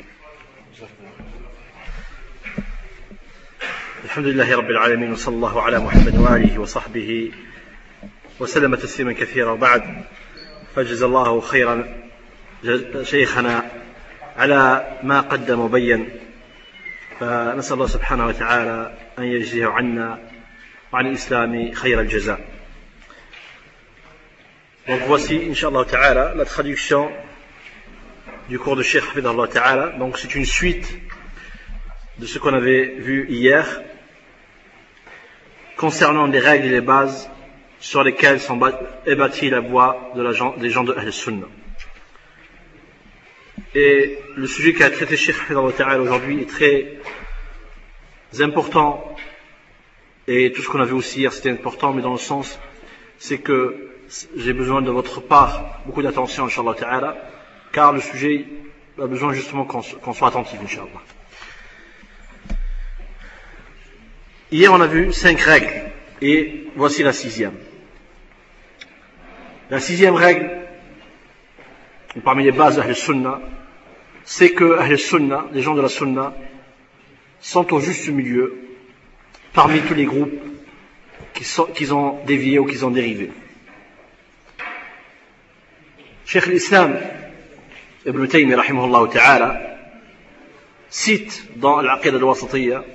S2: الحمد لله رب العالمين، وصلى الله على محمد وآله وصحبه وسلم تسليما كثيرا. وبعد، فجزا الله خيرا شيخنا على ما قدم وبين، فنسأل الله سبحانه وتعالى أن يجزيه عنا وعن الإسلام خير الجزاء. Donc voici, Inch'Allah Ta'ala, la traduction du cours de Cheikh Hafidhahullah Ta'ala. Donc c'est une suite de ce qu'on avait vu hier concernant les règles et les bases sur lesquelles est bâtie la voie de la gens, des gens de Ahl-Sunnah. Et le sujet qu'a traité Cheikh Hafidhahullah Ta'ala aujourd'hui est très important, et tout ce qu'on a vu aussi hier c'était important, mais dans le sens c'est que j'ai besoin de votre part beaucoup d'attention, Inch'Allah Ta'ala, car le sujet a besoin justement qu'on qu'on soit attentif, Inch'Allah. Hier on a vu cinq règles, et voici la sixième. La sixième règle, parmi les bases d'Ahl Sunnah, c'est que Ahl Sunnah, les gens de la Sunnah, sont au juste milieu parmi tous les groupes qui, sont, qui ont dévié ou qui ont dérivé. Cheikh l'Islam Ibn Taymiyyah rahimahullah ta'ala cite dans l'Aqida al-Wasatiyya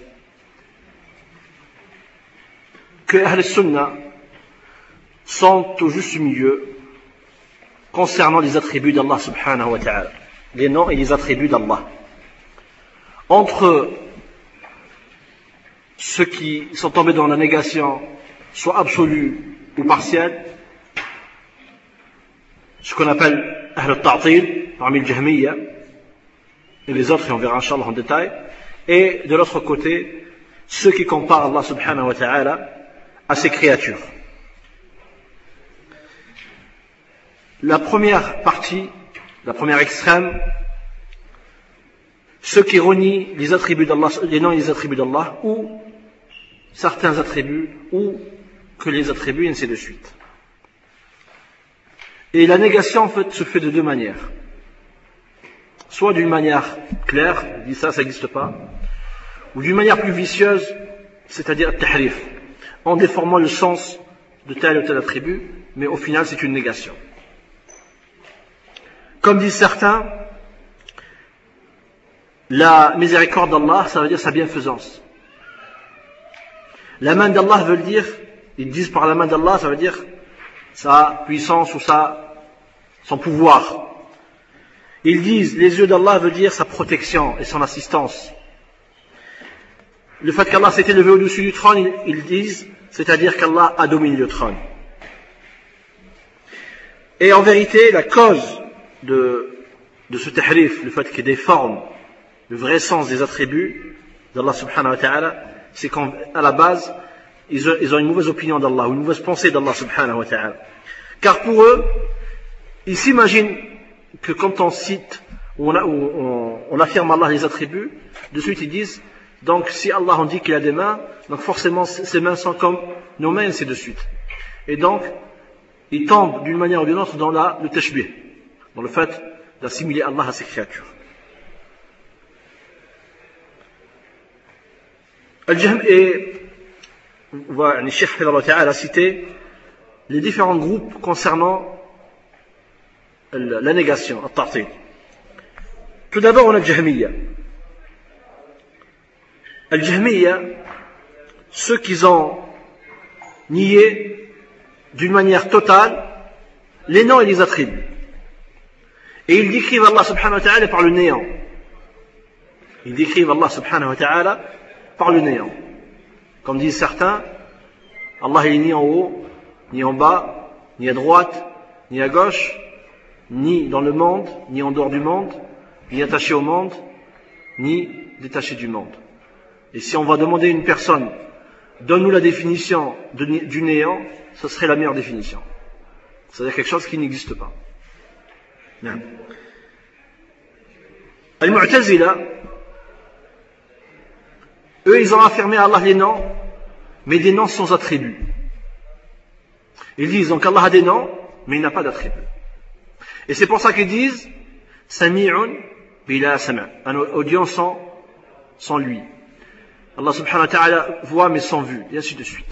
S2: que Ahl Sunnah sont au juste milieu concernant les attributs d'Allah subhanahu wa ta'ala, les noms et les attributs d'Allah. Entre ceux qui sont tombés dans la négation, soit absolue ou partielle, ce qu'on appelle Ahl al-Ta'til, parmi le Jahmiyya, et les autres, et on verra Inch'Allah en détail, et de l'autre côté, ceux qui comparent Allah subhanahu wa ta'ala à ses créatures. La première partie, la première extrême, ceux qui renient les attributs d'Allah, les noms et les attributs d'Allah, ou certains attributs, ou que les attributs, et ainsi de suite. Et la négation, en fait, se fait de deux manières. Soit d'une manière claire, dit ça, ça n'existe pas, ou d'une manière plus vicieuse, c'est-à-dire tahrif, en déformant le sens de tel ou tel attribut, mais au final, c'est une négation. Comme disent certains, la miséricorde d'Allah, ça veut dire sa bienfaisance. La main d'Allah veut dire, ils disent par la main d'Allah, ça veut dire sa puissance ou sa, son pouvoir. Ils disent, les yeux d'Allah veut dire sa protection et son assistance. Le fait qu'Allah s'est élevé au-dessus du trône, ils, ils disent, c'est-à-dire qu'Allah a dominé le trône. Et en vérité, la cause de, de ce tahrif, le fait qu'il déforme le vrai sens des attributs d'Allah subhanahu wa ta'ala, c'est qu'à la base, ils ont, ils ont une mauvaise opinion d'Allah, ou une mauvaise pensée d'Allah subhanahu wa ta'ala. Car pour eux, ils s'imaginent que quand on cite, ou on, a, ou on, on affirme Allah les attributs, de suite ils disent, donc si Allah on dit qu'il a des mains, donc forcément ses mains sont comme nos mains, et ainsi de suite. Et donc, ils tombent d'une manière ou d'une autre dans la, le tashbih, dans le fait d'assimiler Allah à ses créatures. Al-Jahm et le Cheikh a cité les différents groupes concernant la négation, al-ta'til. Tout d'abord, on a Al-Jahmiyya. Al-Jahmiyya, ceux qui ont nié d'une manière totale les noms et les attributs. Et ils décrivent Allah subhanahu wa ta'ala par le néant. Ils décrivent Allah subhanahu wa ta'ala par le néant. Comme disent certains, Allah il est ni en haut, ni en bas, ni à droite, ni à gauche, ni dans le monde, ni en dehors du monde, ni attaché au monde, ni détaché du monde. Et si on va demander à une personne, donne-nous la définition de, du néant, ce serait la meilleure définition. C'est-à-dire quelque chose qui n'existe pas. Al-Mu'tazila, eux, ils ont affirmé à Allah les noms, mais des noms sans attributs. Ils disent donc Allah a des noms, mais il n'a pas d'attributs. Et c'est pour ça qu'ils disent Sami'un bila sama', un audience sans, sans lui. Allah subhanahu wa ta'ala voit mais sans vue, et ainsi de suite.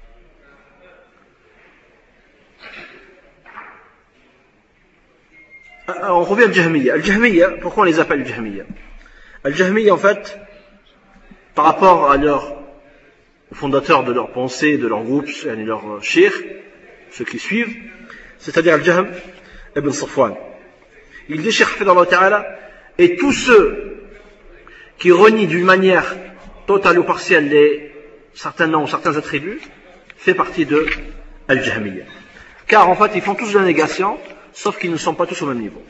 S2: On revient à Al-Jahmiyya. Al-Jahmiyya, pourquoi on les appelle Al-Jahmiyya? Al-Jahmiyya, en fait, par rapport à leur, aux fondateurs de leur pensée, de leur groupe, et leur shir, ceux qui suivent, c'est-à-dire Al-Jahm ibn Safwan. Il dit, Cheikh Hafidallah Ta'ala, et tous ceux qui renient d'une manière totale ou partielle les, certains noms ou certains attributs, fait partie de Al-Jahmiyya. Car en fait, ils font tous de la négation, sauf qu'ils ne sont pas tous au même niveau.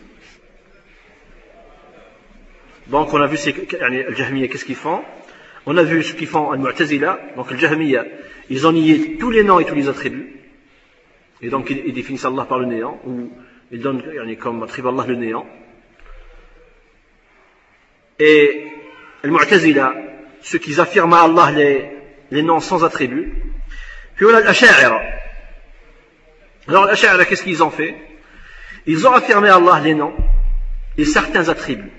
S2: Donc on a vu Al-Jahmiyya, qu'est-ce qu'ils font? On a vu ce qu'ils font Al-Mu'tazila, donc Al-Jahmiyya, ils ont nié tous les noms et tous les attributs. Et donc ils, ils définissent Allah par le néant, ou ils donnent comme attribut Allah le néant. Et Al-Mu'tazila, ceux qui affirment à Allah les, les noms sans attributs. Puis on a l'Asha'ira. Alors l'Asha'ira, qu'est-ce qu'ils ont fait? Ils ont affirmé à Allah les noms et certains attributs.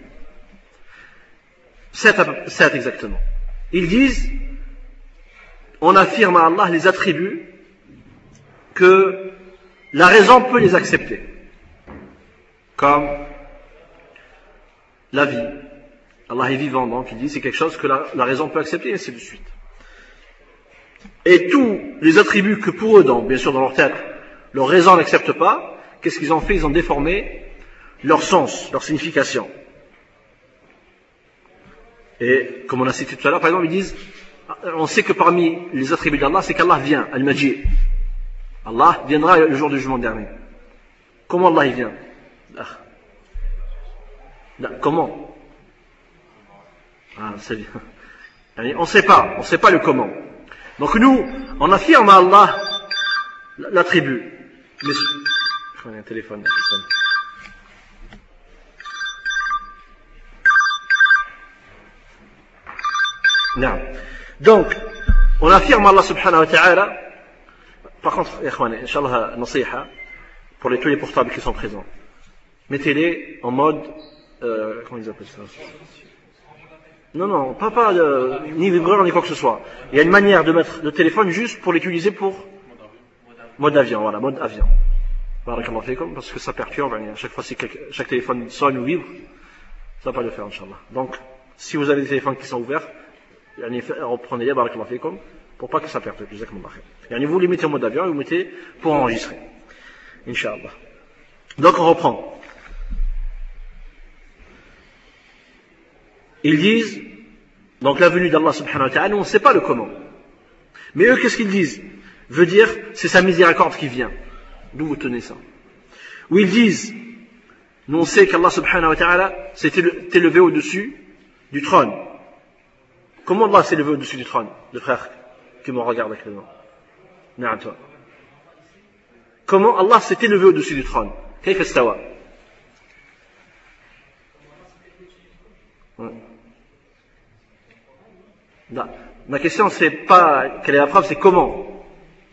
S2: Sept, sept exactement. Ils disent, on affirme à Allah les attributs que la raison peut les accepter. Comme la vie. Allah est vivant, donc il dit c'est quelque chose que la, la raison peut accepter, et ainsi de suite. Et tous les attributs que pour eux, donc, bien sûr dans leur tête, leur raison n'accepte pas, qu'est-ce qu'ils ont fait? Ils ont déformé leur sens, leur signification. Et comme on a cité tout à l'heure, par exemple, ils disent, on sait que parmi les attributs d'Allah, c'est qu'Allah vient, Al-Majid. Allah viendra le jour du jugement dernier. Comment Allah il vient? Là. Là. Comment? Ah, c'est bien. On ne sait pas, on ne sait pas le comment. Donc nous, on affirme à Allah l'attribut. Mais... Je prends un téléphone là, qui sonne. Non. Donc, on affirme Allah subhanahu wa ta'ala. Par contre, Inch'Allah, nasiha, pour les, tous les portables qui sont présents, mettez-les en mode, euh, comment ils appellent ça? Non, non, pas, pas euh, ni vibreur ni quoi que ce soit. Il y a une manière de mettre le téléphone juste pour l'utiliser pour mode avion, voilà, mode avion. Parce que ça perturbe, à chaque fois si chaque téléphone sonne ou vibre, ça va pas le faire, Inch'Allah. Donc, si vous avez des téléphones qui sont ouverts, reprenez-les, barakallahu fikum, pour pas que ça perturbe. Et vous les mettez en mode avion et vous mettez pour enregistrer. Inch'Allah. Donc on reprend. Ils disent, donc la venue d'Allah subhanahu wa ta'ala, on ne sait pas le comment. Mais eux, qu'est-ce qu'ils disent? Veut dire, c'est sa miséricorde qui vient. D'où vous tenez ça? où ils disent, nous on sait qu'Allah subhanahu wa ta'ala s'est élevé au-dessus du trône. Comment Allah s'est élevé au-dessus du trône? Le frère qui me regarde avec le nom. Non, toi. Comment Allah s'est élevé au-dessus du trône? Kayfa istawa? Non. Ma question c'est pas quelle est la preuve, c'est comment.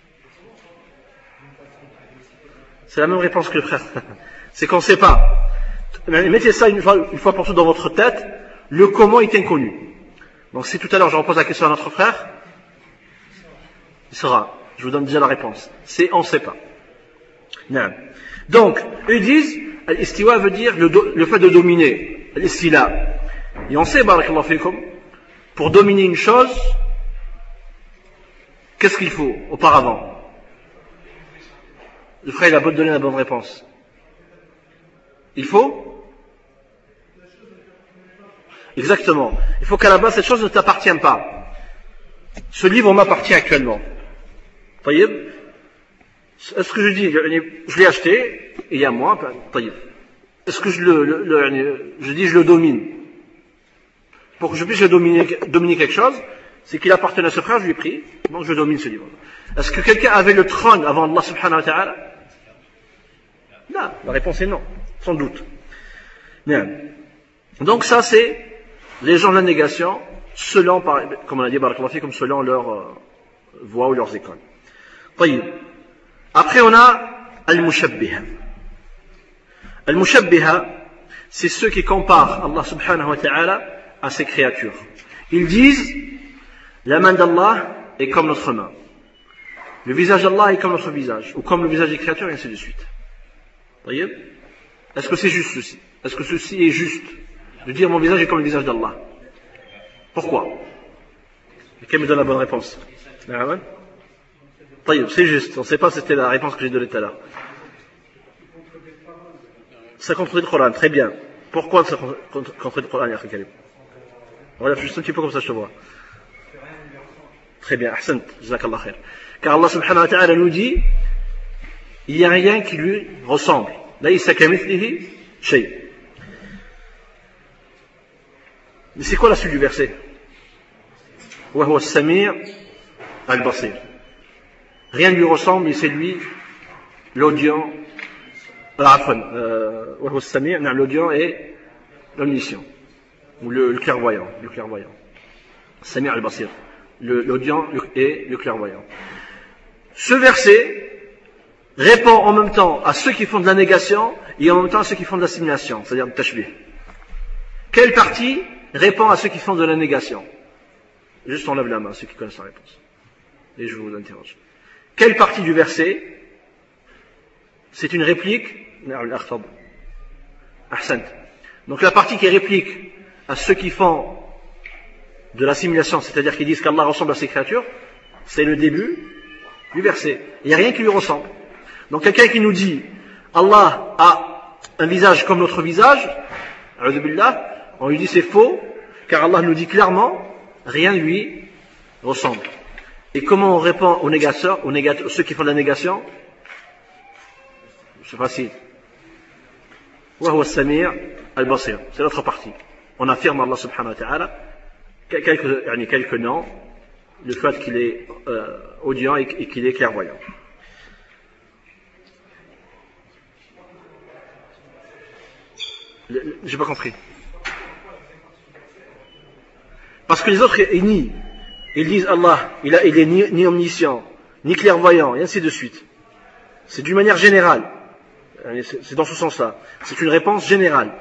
S2: C'est la même réponse que le frère. C'est qu'on ne sait pas. Mettez ça une fois, une fois pour toutes dans votre tête. Le comment est inconnu. Donc si tout à l'heure je repose la question à notre frère, il sera. Je vous donne déjà la réponse. C'est on ne sait pas. Non. Donc, eux disent, al-istiwa veut dire le, do, le fait de dominer. Al-istila. Et on sait, barakallahu fikum, pour dominer une chose, qu'est-ce qu'il faut auparavant? Le frère, il a beau te donner la bonne réponse. Il faut? Exactement. Il faut qu'à la base, cette chose ne t'appartienne pas. Ce livre m'appartient actuellement. Taïb. Est-ce que je dis, je l'ai acheté, et il y a moi, taïb. Est-ce que je le, le, le, je dis, je le domine? Pour que je puisse le dominer, dominer quelque chose, c'est qu'il appartenait à ce frère, je lui ai pris, donc je domine ce livre. Est-ce que quelqu'un avait le trône avant Allah subhanahu wa ta'ala? Non. La réponse est non. Sans doute. Bien. Donc ça, c'est les gens de la négation, selon, comme on a dit, comme selon leur euh, voie ou leurs écoles. طيب. Après, on a al-mushabbiha. Al-mushabbiha, c'est ceux qui comparent Allah subhanahu wa ta'ala à ses créatures. Ils disent, la main d'Allah est comme notre main. Le visage d'Allah est comme notre visage, ou comme le visage des créatures, et ainsi de suite. Voyez? Est-ce que c'est juste ceci? Est-ce que ceci est juste de dire mon visage est comme le visage d'Allah? Pourquoi? Quelqu'un me donne la bonne réponse. C'est juste, on ne sait pas si c'était la réponse que j'ai donnée tout à l'heure. Ça contredit le Coran, très bien. Pourquoi ça contredit le Coran, Yahya Karim? Voilà, juste un petit peu comme ça, je te vois. Très bien, ahsant, jazakallah khair. Car Allah subhanahu wa ta'ala nous dit, il n'y a rien qui lui ressemble. Laysa kamithlihi shay. Mais c'est quoi la suite du verset? Wa huwa as-sami' al-basir. Rien ne lui ressemble, et c'est lui, l'audient, euh, wa huwa as-sami', l'audient et l'omniscient. Ou le, le clairvoyant, le clairvoyant. Sami' al-basir. L'audient et le clairvoyant. Ce verset répond en même temps à ceux qui font de la négation et en même temps à ceux qui font de l'assimilation, c'est-à-dire le tashbih. Quelle partie répond à ceux qui font de la négation? Juste on lève la main, ceux qui connaissent la réponse. Et je vous interroge. Quelle partie du verset? C'est une réplique. Donc la partie qui réplique à ceux qui font de l'assimilation, c'est-à-dire qui disent qu'Allah ressemble à ses créatures, c'est le début du verset. Il n'y a rien qui lui ressemble. Donc quelqu'un qui nous dit Allah a un visage comme notre visage, on lui dit c'est faux, car Allah nous dit clairement rien ne lui ressemble. Et comment on répond aux négateurs, aux négateurs, ceux qui font de la négation? C'est facile. Wa huwa as-sami' al-basir. C'est l'autre partie. On affirme Allah subhanahu wa ta'ala quelques, quelques noms, le fait qu'il est euh, audient et, et qu'il est clairvoyant. J'ai pas compris. Parce que les autres, ils nient. Ils disent Allah, il, a, il est ni, ni omniscient, ni clairvoyant, et ainsi de suite. C'est d'une manière générale. C'est dans ce sens-là. C'est une réponse générale.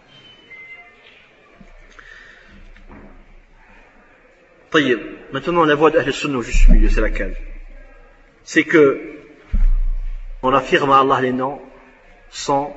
S2: Taïb. Maintenant, la voie d'Ahl Sunnah au juste milieu, c'est laquelle? C'est que on affirme à Allah les noms sans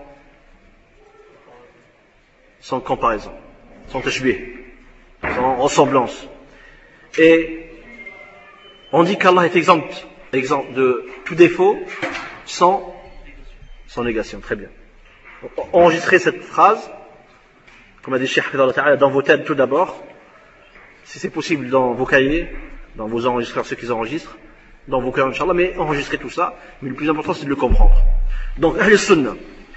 S2: sans comparaison, sans tashbih, sans ressemblance. Et on dit qu'Allah est exempt, exempt de tout défaut sans, sans négation. Très bien. Enregistrez cette phrase, comme a dit Cheikh dans vos têtes tout d'abord, si c'est possible dans vos cahiers, dans vos enregistreurs, ceux qui enregistrent, dans vos cœurs, Inch'Allah, mais enregistrez tout ça. Mais le plus important, c'est de le comprendre. Donc, Ahl Sunnah,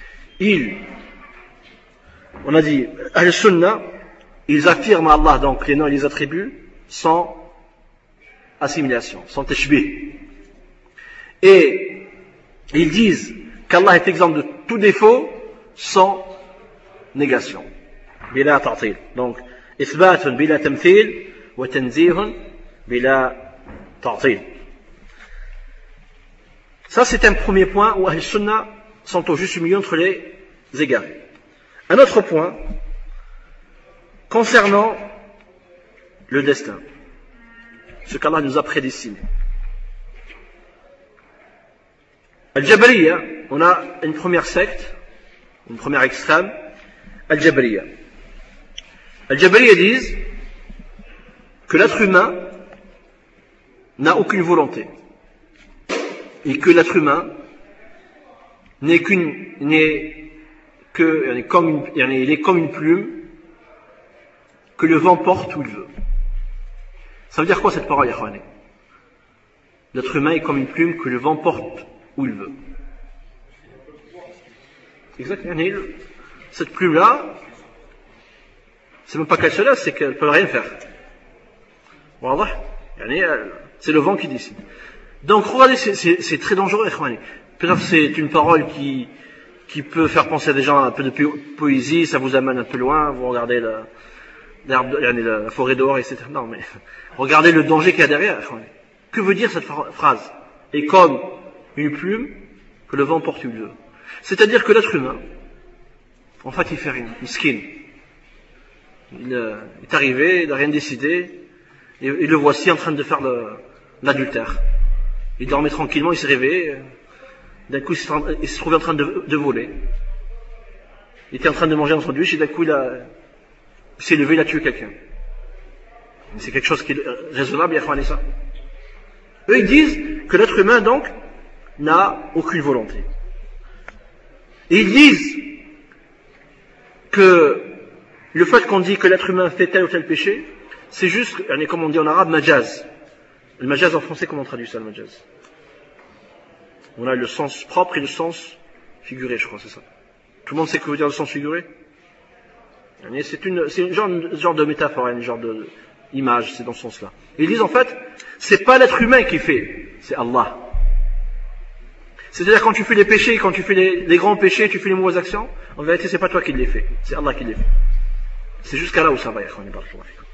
S2: ils, on a dit, Ahl-Sunnah, ils affirment à Allah donc les noms et les attributs sans assimilation, sans tashbih. Et ils disent qu'Allah est exempt de tout défaut sans négation. Bila ta'til. Donc, إثبات بلا تمثيل وتنزيه بلا تعطيل. Ça, c'est un premier point où Ahl-Sunnah sont au juste milieu entre les égarés. Un autre point concernant le destin, ce qu'Allah nous a prédestiné. Al-Jabriya, on a une première secte, une première extrême, Al-Jabriya. Al-Jabriya disent que l'être humain n'a aucune volonté et que l'être humain n'est qu'une, n'est que, il est comme une, il est comme une plume que le vent porte où il veut. Ça veut dire quoi cette parole, Yakhwani? L'être humain est comme une plume que le vent porte où il veut. Exactement. Cette plume-là, c'est même pas qu'elle se laisse, c'est qu'elle ne peut rien faire. Voilà. C'est le vent qui décide. Donc, regardez, c'est, c'est, c'est très dangereux, Yakhwani. Peut-être que c'est une parole qui, qui peut faire penser à des gens un peu de poésie, ça vous amène un peu loin, vous regardez la, la, la forêt dehors, et cetera. Non, mais regardez le danger qu'il y a derrière. Que veut dire cette phrase? Et comme une plume que le vent porte où il veut. C'est-à-dire que l'être humain, en fait, il fait rien. Il skin. Il euh, est arrivé, il n'a rien décidé, et, et le voici en train de faire le, l'adultère. Il dormait tranquillement, il s'est réveillé, d'un coup il se, il se trouvait en train de, de voler. Il était en train de manger un sandwich, et d'un coup il, a, il s'est levé, il a tué quelqu'un. C'est quelque chose qui est raisonnable, il y a ça. Eux ils disent que l'être humain donc n'a aucune volonté. Et ils disent que le fait qu'on dit que l'être humain fait tel ou tel péché, c'est juste, comme on dit en arabe, majaz. Le majaz en français, comment on traduit ça, le majaz? On a le sens propre et le sens figuré, je crois, c'est ça. Tout le monde sait ce que veut dire le sens figuré? C'est une, c'est une genre, une genre de métaphore, une genre de, image, c'est dans ce sens-là. Ils disent en fait, c'est pas l'être humain qui fait, c'est Allah. C'est-à-dire quand tu fais les péchés, quand tu fais les, les grands péchés, tu fais les mauvaises actions, en vérité c'est pas toi qui les fais, c'est Allah qui les fait. C'est jusqu'à là où ça va, on y parle.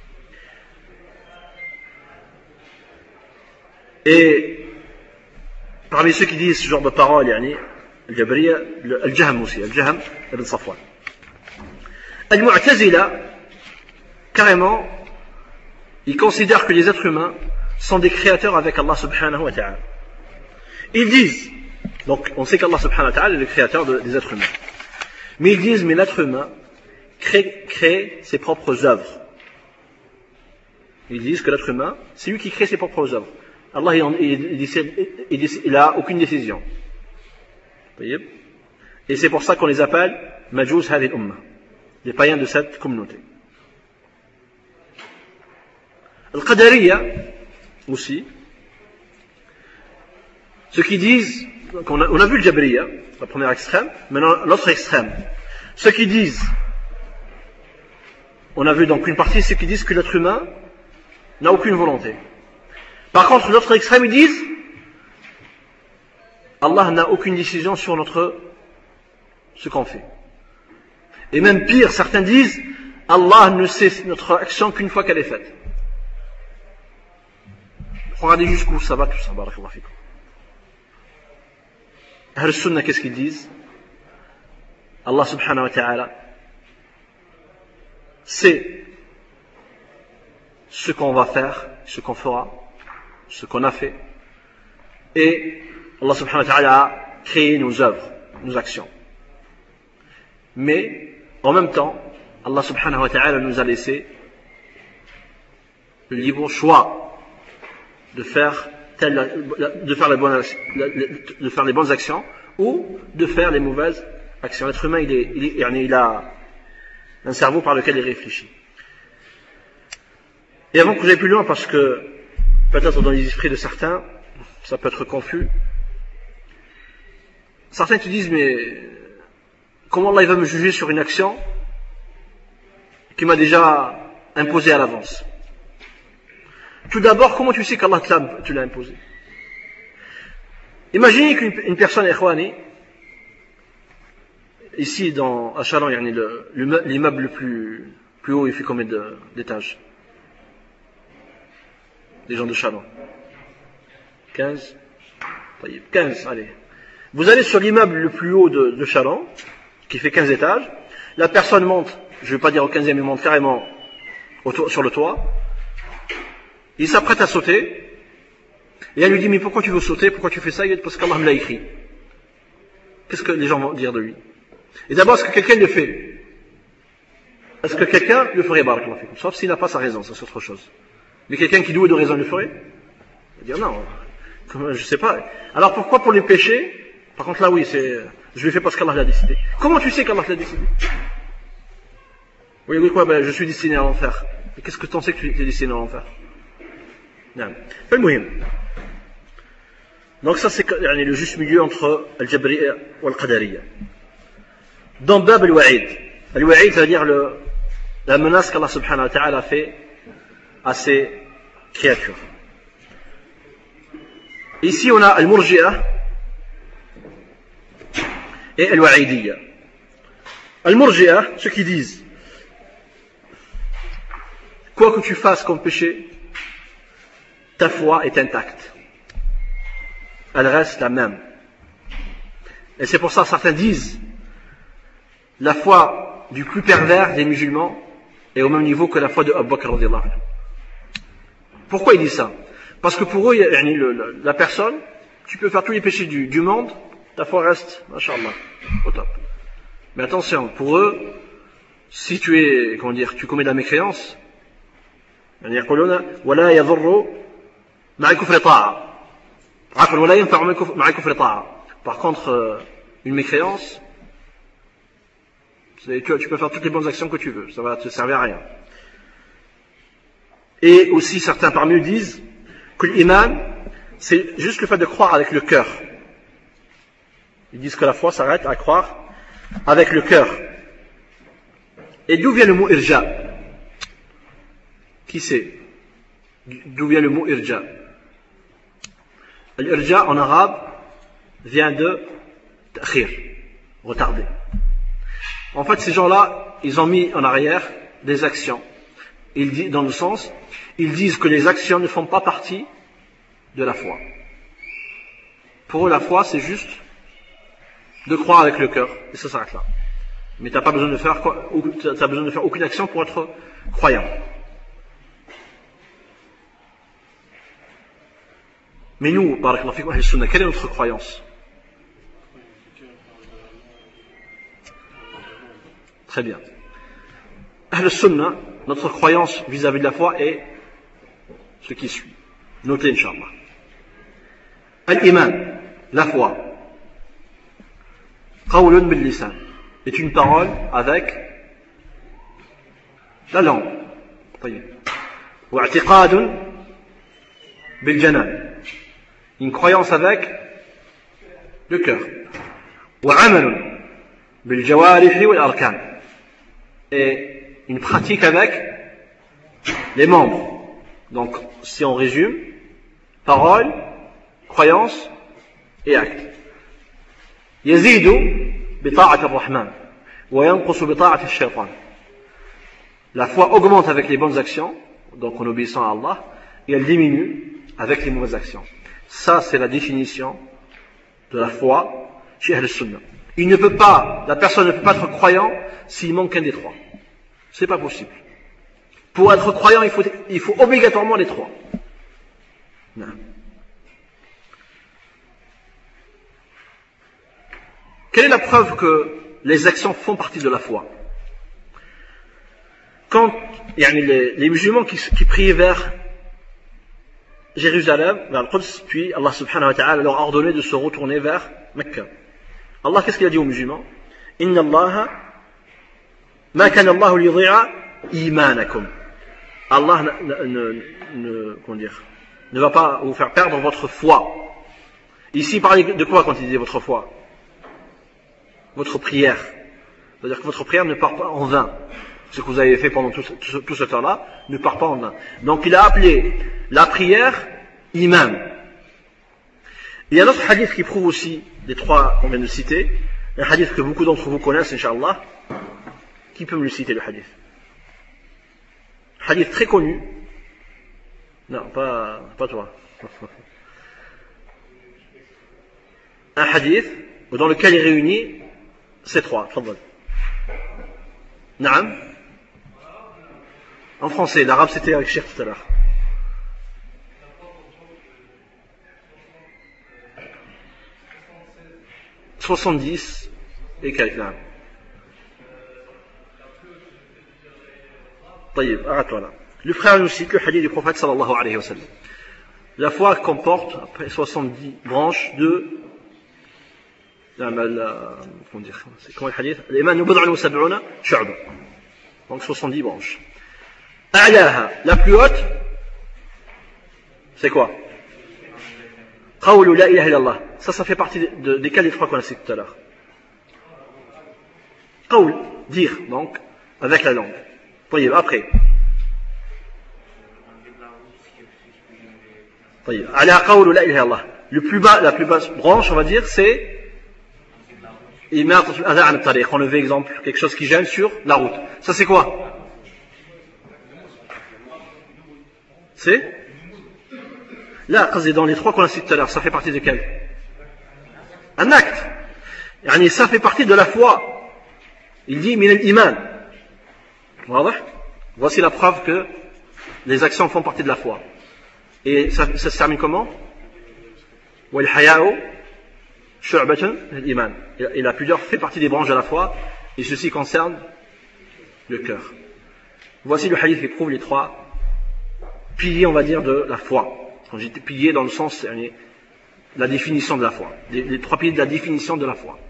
S2: Et parmi ceux qui disent ce genre de paroles, yani, Al-Jabriya, Al-Jahm aussi, Al-Jahm ibn Safwan. Al-Mu'tazila, carrément, ils considèrent que les êtres humains sont des créateurs avec Allah subhanahu wa ta'ala. Ils disent, donc on sait qu'Allah subhanahu wa ta'ala est le créateur de, des êtres humains. Mais ils disent, mais l'être humain crée, crée ses propres œuvres. Ils disent que l'être humain, c'est lui qui crée ses propres œuvres. Allah, il, il, il, il, il a aucune décision. Vous voyez? Et c'est pour ça qu'on les appelle Majous Hadil Ummah, les païens de cette communauté. Al-Qadariya, aussi, ceux qui disent, on a, on a vu le Jabriya, la première extrême, maintenant l'autre extrême. Ceux qui disent, on a vu donc une partie, ceux qui disent que l'être humain n'a aucune volonté. Par contre, l'autre extrême, ils disent, Allah n'a aucune décision sur notre, ce qu'on fait. Et même pire, certains disent, Allah ne sait notre action qu'une fois qu'elle est faite. Regardez jusqu'où ça va tout ça, barakallahu fikum. Ahl-Sunnah, qu'est-ce qu'ils disent? Allah subhanahu wa ta'ala sait ce qu'on va faire, ce qu'on fera, ce qu'on a fait. Et Allah subhanahu wa ta'ala a créé nos œuvres, nos actions. Mais, en même temps, Allah subhanahu wa ta'ala nous a laissé le libre choix de faire telle, de faire les bonnes, de faire les bonnes actions ou de faire les mauvaises actions. L'être humain, il, est, il, est, il a un cerveau par lequel il réfléchit. Et avant que j'aille plus loin, parce que peut-être dans les esprits de certains, ça peut être confus. Certains te disent, mais comment Allah il va me juger sur une action qui m'a déjà imposée à l'avance? Tout d'abord, comment tu sais qu'Allah te l'a imposé? Imaginez qu'une une personne, ikhwani, ici dans, à Chalon, l'immeuble le plus, plus haut, il fait combien d'étages? Les gens de Chalon? quinze? quinze, allez. Vous allez sur l'immeuble le plus haut de, de Chalon, qui fait quinze étages, la personne monte, je ne vais pas dire au quinzième, il monte carrément au to- sur le toit, il s'apprête à sauter, et elle lui dit, mais pourquoi tu veux sauter, pourquoi tu fais ça? Il dit, parce qu'Allah me l'a écrit. Qu'est-ce que les gens vont dire de lui? Et d'abord, est-ce que quelqu'un le fait? Est-ce que quelqu'un le ferait, barakallahu fikum? Sauf s'il n'a pas sa raison, ça c'est autre chose. Mais quelqu'un qui doué de raison le ferait? Il va dire, non, je sais pas. Alors pourquoi pour les péchés? Par contre là oui, c'est, je le fais parce qu'Allah l'a décidé. Comment tu sais qu'Allah l'a décidé? Oui, oui, quoi, ben, je suis destiné à l'enfer. Et qu'est-ce que tu en sais que tu es destiné à l'enfer? Non. Pas le muhim. Donc ça c'est le juste milieu entre Al-Jabriya et Al-Qadariya. Dans Bab Al-Wa'id, Al-Wa'id, c'est-à-dire le, la menace qu'Allah subhanahu wa ta'ala fait à ses créatures. Ici on a Al-Murji'a et Al-Wa'idiyya. Al-Murji'a, ceux qui disent quoi que tu fasses comme péché, ta foi est intacte. Elle reste la même. Et c'est pour ça que certains disent la foi du plus pervers des musulmans est au même niveau que la foi de Abu Bakr radiyallahu anhu. Pourquoi ils disent ça? Parce que pour eux, la personne, tu peux faire tous les péchés du, du monde, ta foi reste, mashallah, au top. Mais attention, pour eux, si tu es, comment dire, tu commets de la mécréance, ولا يضر مع الكفر طاعة. Par contre, une mécréance, tu, tu peux faire toutes les bonnes actions que tu veux, ça va te servir à rien. Et aussi certains parmi eux disent que l'iman, c'est juste le fait de croire avec le cœur. Ils disent que la foi s'arrête à croire avec le cœur. Et d'où vient le mot irja? Qui sait? D'où vient le mot irja? L'irja en arabe vient de ta'khir, retarder. En fait, ces gens-là, ils ont mis en arrière des actions. Ils disent, dans le sens, ils disent que les actions ne font pas partie de la foi. Pour eux, la foi, c'est juste de croire avec le cœur, et ça s'arrête là. Mais t'as pas besoin de faire, t'as besoin de faire aucune action pour être croyant. Mais nous, barakallahu fikum, Ahl Sunnah, quelle est notre croyance? Très bien. Ahl Sunnah, notre croyance vis-à-vis de la foi est ce qui suit. Notez, Inch'Allah. Al-Iman, la foi. Qawlun bil lisan, est une parole avec la langue. Wa i'tiqadun bil janan, une croyance avec le cœur. Wa amalun bil jawarihi wal arkan, et une pratique avec les membres. Donc, si on résume, parole, croyance et acte. Yazidu bi ta'ati ar-Rahman wa yanqusu bi ta'ati ash-shaytan. La foi augmente avec les bonnes actions, donc en obéissant à Allah, et elle diminue avec les mauvaises actions. Ça, c'est la définition de la foi chez Ahl Sunnah. Il ne peut pas, la personne ne peut pas être croyant s'il manque un des trois. C'est pas possible. Pour être croyant, il faut, il faut obligatoirement les trois. Non. Quelle est la preuve que les actions font partie de la foi? Quand il y a les, les musulmans qui, qui prient vers Jérusalem, vers le Quds, puis Allah subhanahu wa ta'ala leur a ordonné de se retourner vers Mecca. Allah, qu'est-ce qu'il a dit aux musulmans? Inna Allah ma kana Allah liyudhi'a imanakum. Allah ne, ne, ne, comment dire, ne va pas vous faire perdre votre foi. Ici, il parlait de quoi quand il disait votre foi? Votre prière. C'est-à-dire que votre prière ne part pas en vain. Ce que vous avez fait pendant tout ce, tout ce, tout ce temps-là ne part pas en vain. Donc il a appelé la prière imam. Il y a un autre hadith qui prouve aussi les trois qu'on vient de citer, un hadith que beaucoup d'entre vous connaissent, Inch'Allah. Qui peut me le citer, le hadith? Hadith très connu. Non, pas, pas toi. Un hadith dans lequel il réunit ces trois. Tfadal. Naam. En français, l'arabe c'était avec Cheikh tout à l'heure. soixante-dix et quelques. Naam. طيب, arrête-toi là. Le frère nous cite le hadith du prophète sallallahu alayhi wa sallam. La foi comporte, après soixante-dix branches, de... comment dire, c'est comment le hadith? L'iman bid'un wa sab'una shu'ba. Donc soixante-dix branches. A'laha, la plus haute, c'est quoi? Qawlu la ilaha illallah. Ça, ça fait partie de, de, desquels des trois qu'on a cités tout à l'heure. Qawl, dire, donc, avec la langue. طيب, après. طيب, على قول لا إله إلا الله. Le plus bas, la plus basse branche, on va dire, c'est إماطة الأذى عن الطريق. Enlever, exemple, quelque chose qui gêne sur la route. Ça, c'est quoi? C'est là, dans les trois qu'on a cités tout à l'heure, ça fait partie de quel? Un acte. Yani, ça fait partie de la foi. Il dit min al-iman. Voici la preuve que les actions font partie de la foi. Et ça, ça se termine comment? وَالْحَيَاءُ شُعْبَةٌ الْإِيمَانِ. Et la pudeur fait partie des branches de la foi, et ceci concerne le cœur. Voici le hadith qui prouve les trois piliers, on va dire, de la foi. Quand j'ai dit piliers dans le sens, la définition de la foi. Les, les trois piliers de la définition de la foi.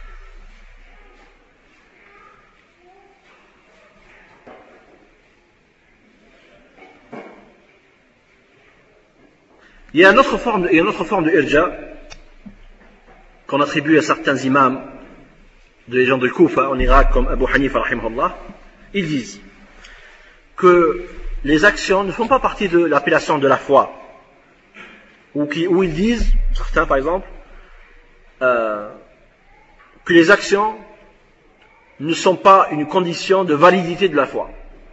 S2: Il y a une autre forme de, il y a une autre forme de irja qu'on attribue à certains imams de gens de Koufa en Irak comme Abu Hanifa rahimahullah. Ils disent que les actions ne font pas partie de l'appellation de la foi, ou, qui, ou ils disent, certains par exemple, euh, que les actions ne sont pas une condition de validité de la foi.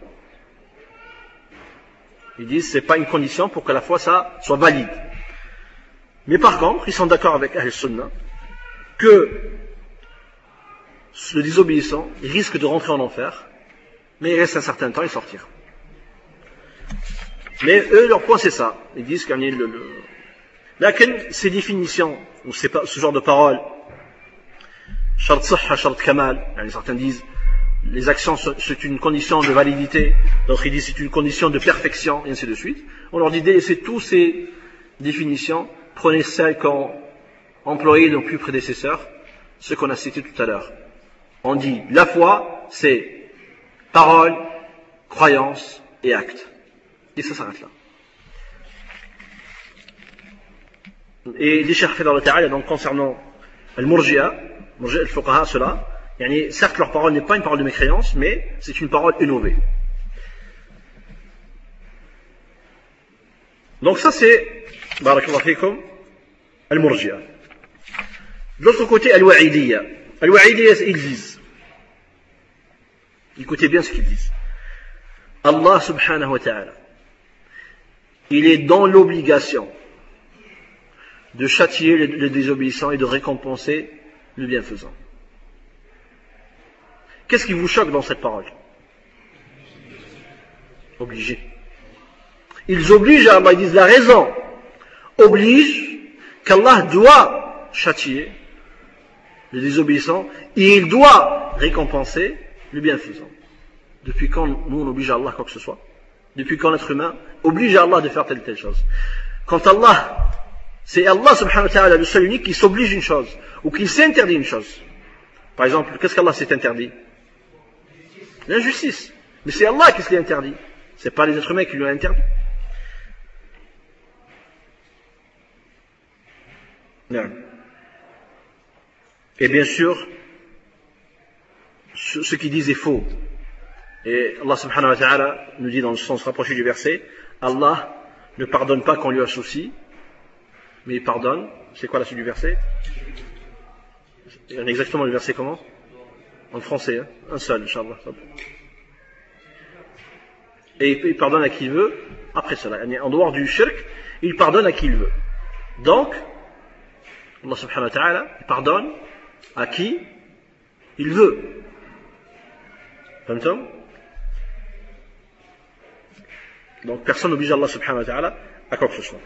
S2: Ils disent que ce n'est pas une condition pour que la foi ça, soit valide. Mais par contre, ils sont d'accord avec Ahl Sunnah que le désobéissant il risque de rentrer en enfer, mais il reste un certain temps et sortir. Mais eux, leur point c'est ça. Ils disent qu'il y a le... le... Là, ces définitions, ou ces, ce genre de paroles, shart sahha, shart kamal, certains disent les actions c'est une condition de validité, d'autres ils disent c'est une condition de perfection, et ainsi de suite. On leur dit délaissez toutes ces définitions, prenez celles qu'ont employées nos plus prédécesseurs, ce qu'on a cité tout à l'heure. On dit la foi, c'est parole, croyance et acte. Et ça s'arrête là. Et les Cheikh Fidal Ta'ala, donc concernant al-Murji'a, al-Fuqaha, cela, yani, certes leur parole n'est pas une parole de mécréance, mais c'est une parole innovée. Donc ça c'est, barakallahu fikum, al-Murji'a. De l'autre côté, al-Wa'idiyya. Al-Wa'idiyya, ils disent, écoutez bien ce qu'ils disent. Allah subhanahu wa ta'ala, il est dans l'obligation de châtier le, le désobéissant et de récompenser le bienfaisant. Qu'est-ce qui vous choque dans cette parole? Obligé. Ils obligent à Allah, ils disent la raison oblige qu'Allah doit châtier le désobéissant et il doit récompenser le bienfaisant. Depuis quand nous on oblige à Allah quoi que ce soit? Depuis quand l'être humain oblige à Allah de faire telle telle chose? Quand Allah, c'est Allah subhanahu wa ta'ala le seul unique qui s'oblige une chose ou qui s'interdit une chose. Par exemple, qu'est-ce qu'Allah s'est interdit? L'injustice. Mais c'est Allah qui se l'est interdit. C'est pas les êtres humains qui lui ont interdit. Non. Et bien sûr, ce, ce qu'ils disent est faux. Et Allah subhanahu wa ta'ala nous dit dans le sens rapproché du verset, Allah ne pardonne pas quand on lui associe, mais il pardonne. C'est quoi la suite du verset? Exactement le verset comment? En français, hein? Un seul, Inch'Allah. Et il pardonne à qui il veut, après cela. En dehors du shirk, il pardonne à qui il veut. Donc, Allah subhanahu wa ta'ala, il pardonne à qui il veut. Fahmtum? Donc personne n'oblige Allah subhanahu wa ta'ala à quoi que ce soit.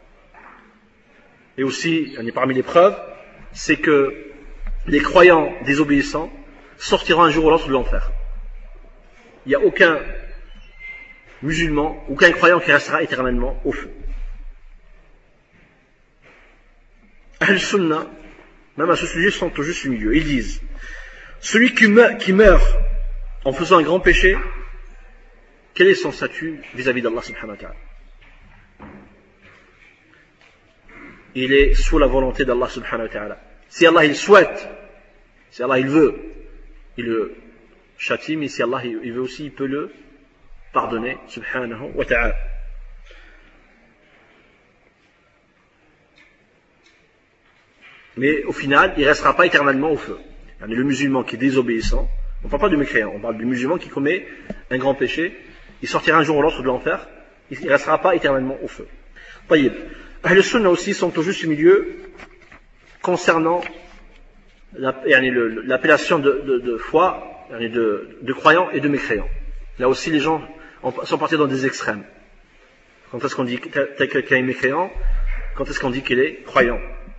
S2: Et aussi, parmi les preuves, c'est que les croyants désobéissants sortiront un jour ou l'autre de l'enfer. Il n'y a aucun musulman, aucun croyant qui restera éternellement au feu. Ahl-Sunnah, même à ce sujet, sont au juste milieu. Ils disent, celui qui meurt, qui meurt en faisant un grand péché, quel est son statut vis-à-vis d'Allah subhanahu wa ta'ala? Il est sous la volonté d'Allah subhanahu wa ta'ala. Si Allah il souhaite, si Allah il veut, il le châtie, mais si Allah il veut aussi, il peut le pardonner subhanahu wa ta'ala. Mais au final, il ne restera pas éternellement au feu. Le musulman qui est désobéissant, on ne parle pas du mécréant, on parle du musulman qui commet un grand péché, il sortira un jour ou l'autre de l'enfer, il ne restera pas éternellement au feu. Taïb. Ahl Sunnah aussi sont au juste milieu concernant l'appellation de, de, de foi, de, de croyants et de mécréants. Là aussi, les gens sont partis dans des extrêmes. Quand est-ce qu'on dit que quelqu'un est mécréant? Quand est-ce qu'on dit qu'il est croyant?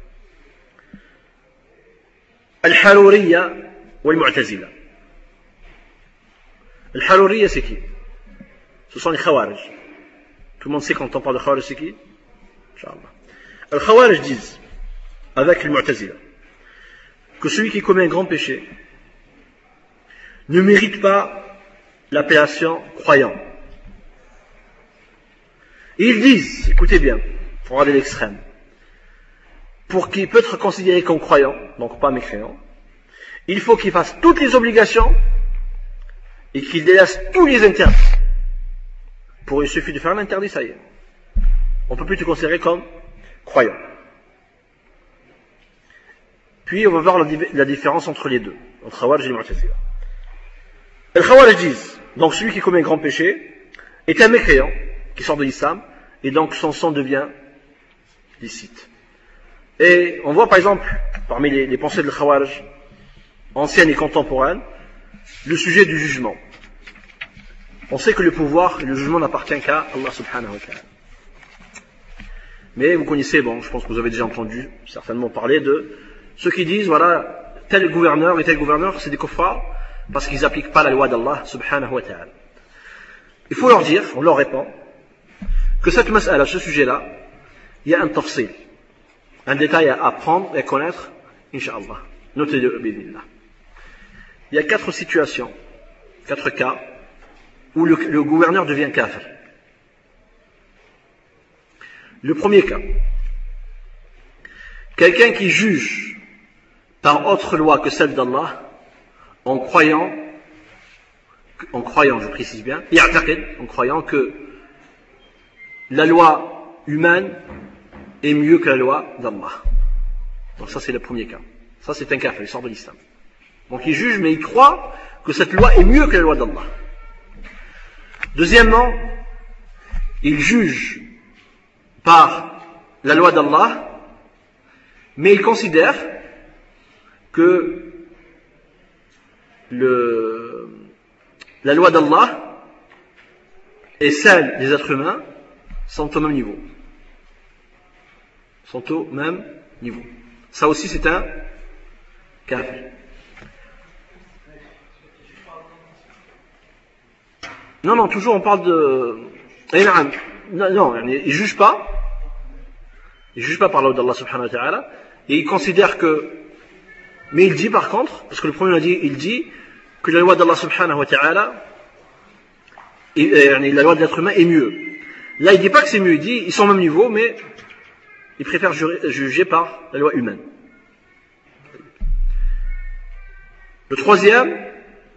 S2: Al-Haruriyya ou Al-Mu'tazila. Al-Haruriyya, c'est qui? Ce sont les Khawarij. Tout le monde sait quand on parle de Khawarij, c'est qui? Inch'Allah. Al-Khawarij disent, avec le Mu'tazila, que celui qui commet un grand péché ne mérite pas l'appellation croyant. Et ils disent, écoutez bien, pour regarder l'extrême, pour qu'il peut être considéré comme croyant, donc pas mécréant, il faut qu'il fasse toutes les obligations et qu'il délaisse tous les interdits. Pour il suffit de faire un interdit, ça y est. On ne peut plus te considérer comme croyant. Puis on va voir la, la différence entre les deux, entre Khawarij et les Mu'tazila. Les Khawarij disent, donc celui qui commet un grand péché est un mécréant qui sort de l'islam et donc son sang devient licite. Et on voit par exemple, parmi les, les pensées de Khawarij, anciennes et contemporaines, le sujet du jugement. On sait que le pouvoir et le jugement n'appartiennent qu'à Allah subhanahu wa ta'ala. Mais vous connaissez, bon, je pense que vous avez déjà entendu certainement parler de ceux qui disent, voilà, tel gouverneur et tel gouverneur, c'est des kuffars parce qu'ils n'appliquent pas la loi d'Allah subhanahu wa ta'ala. Il faut leur dire, on leur répond, que cette mas'ala, ce sujet-là, il y a un tafsil, un détail à apprendre et à connaître, incha'Allah. Notez-le, bismillah. Il y a quatre situations, quatre cas, où le, le gouverneur devient kafir. Le premier cas, quelqu'un qui juge par autre loi que celle d'Allah, en croyant, en croyant, je précise bien, en croyant que la loi humaine est mieux que la loi d'Allah. Donc ça c'est le premier cas. Ça c'est un kafir, il sort de l'islam. Donc il juge mais il croit que cette loi est mieux que la loi d'Allah. Deuxièmement, il juge par la loi d'Allah, mais il considère que le, la loi d'Allah et celle des êtres humains sont au même niveau. Sont au même niveau. Ça aussi c'est un kafir. Non, non, toujours on parle de... Non, non, il ne juge pas. Il ne juge pas par la loi d'Allah subhanahu wa ta'ala. Et il considère que... Mais il dit par contre, parce que le premier a dit, il dit que la loi d'Allah subhanahu wa ta'ala, la loi de l'être humain est mieux. Là, il ne dit pas que c'est mieux, il dit, ils sont au même niveau, mais il préfère juger par la loi humaine. Le troisième,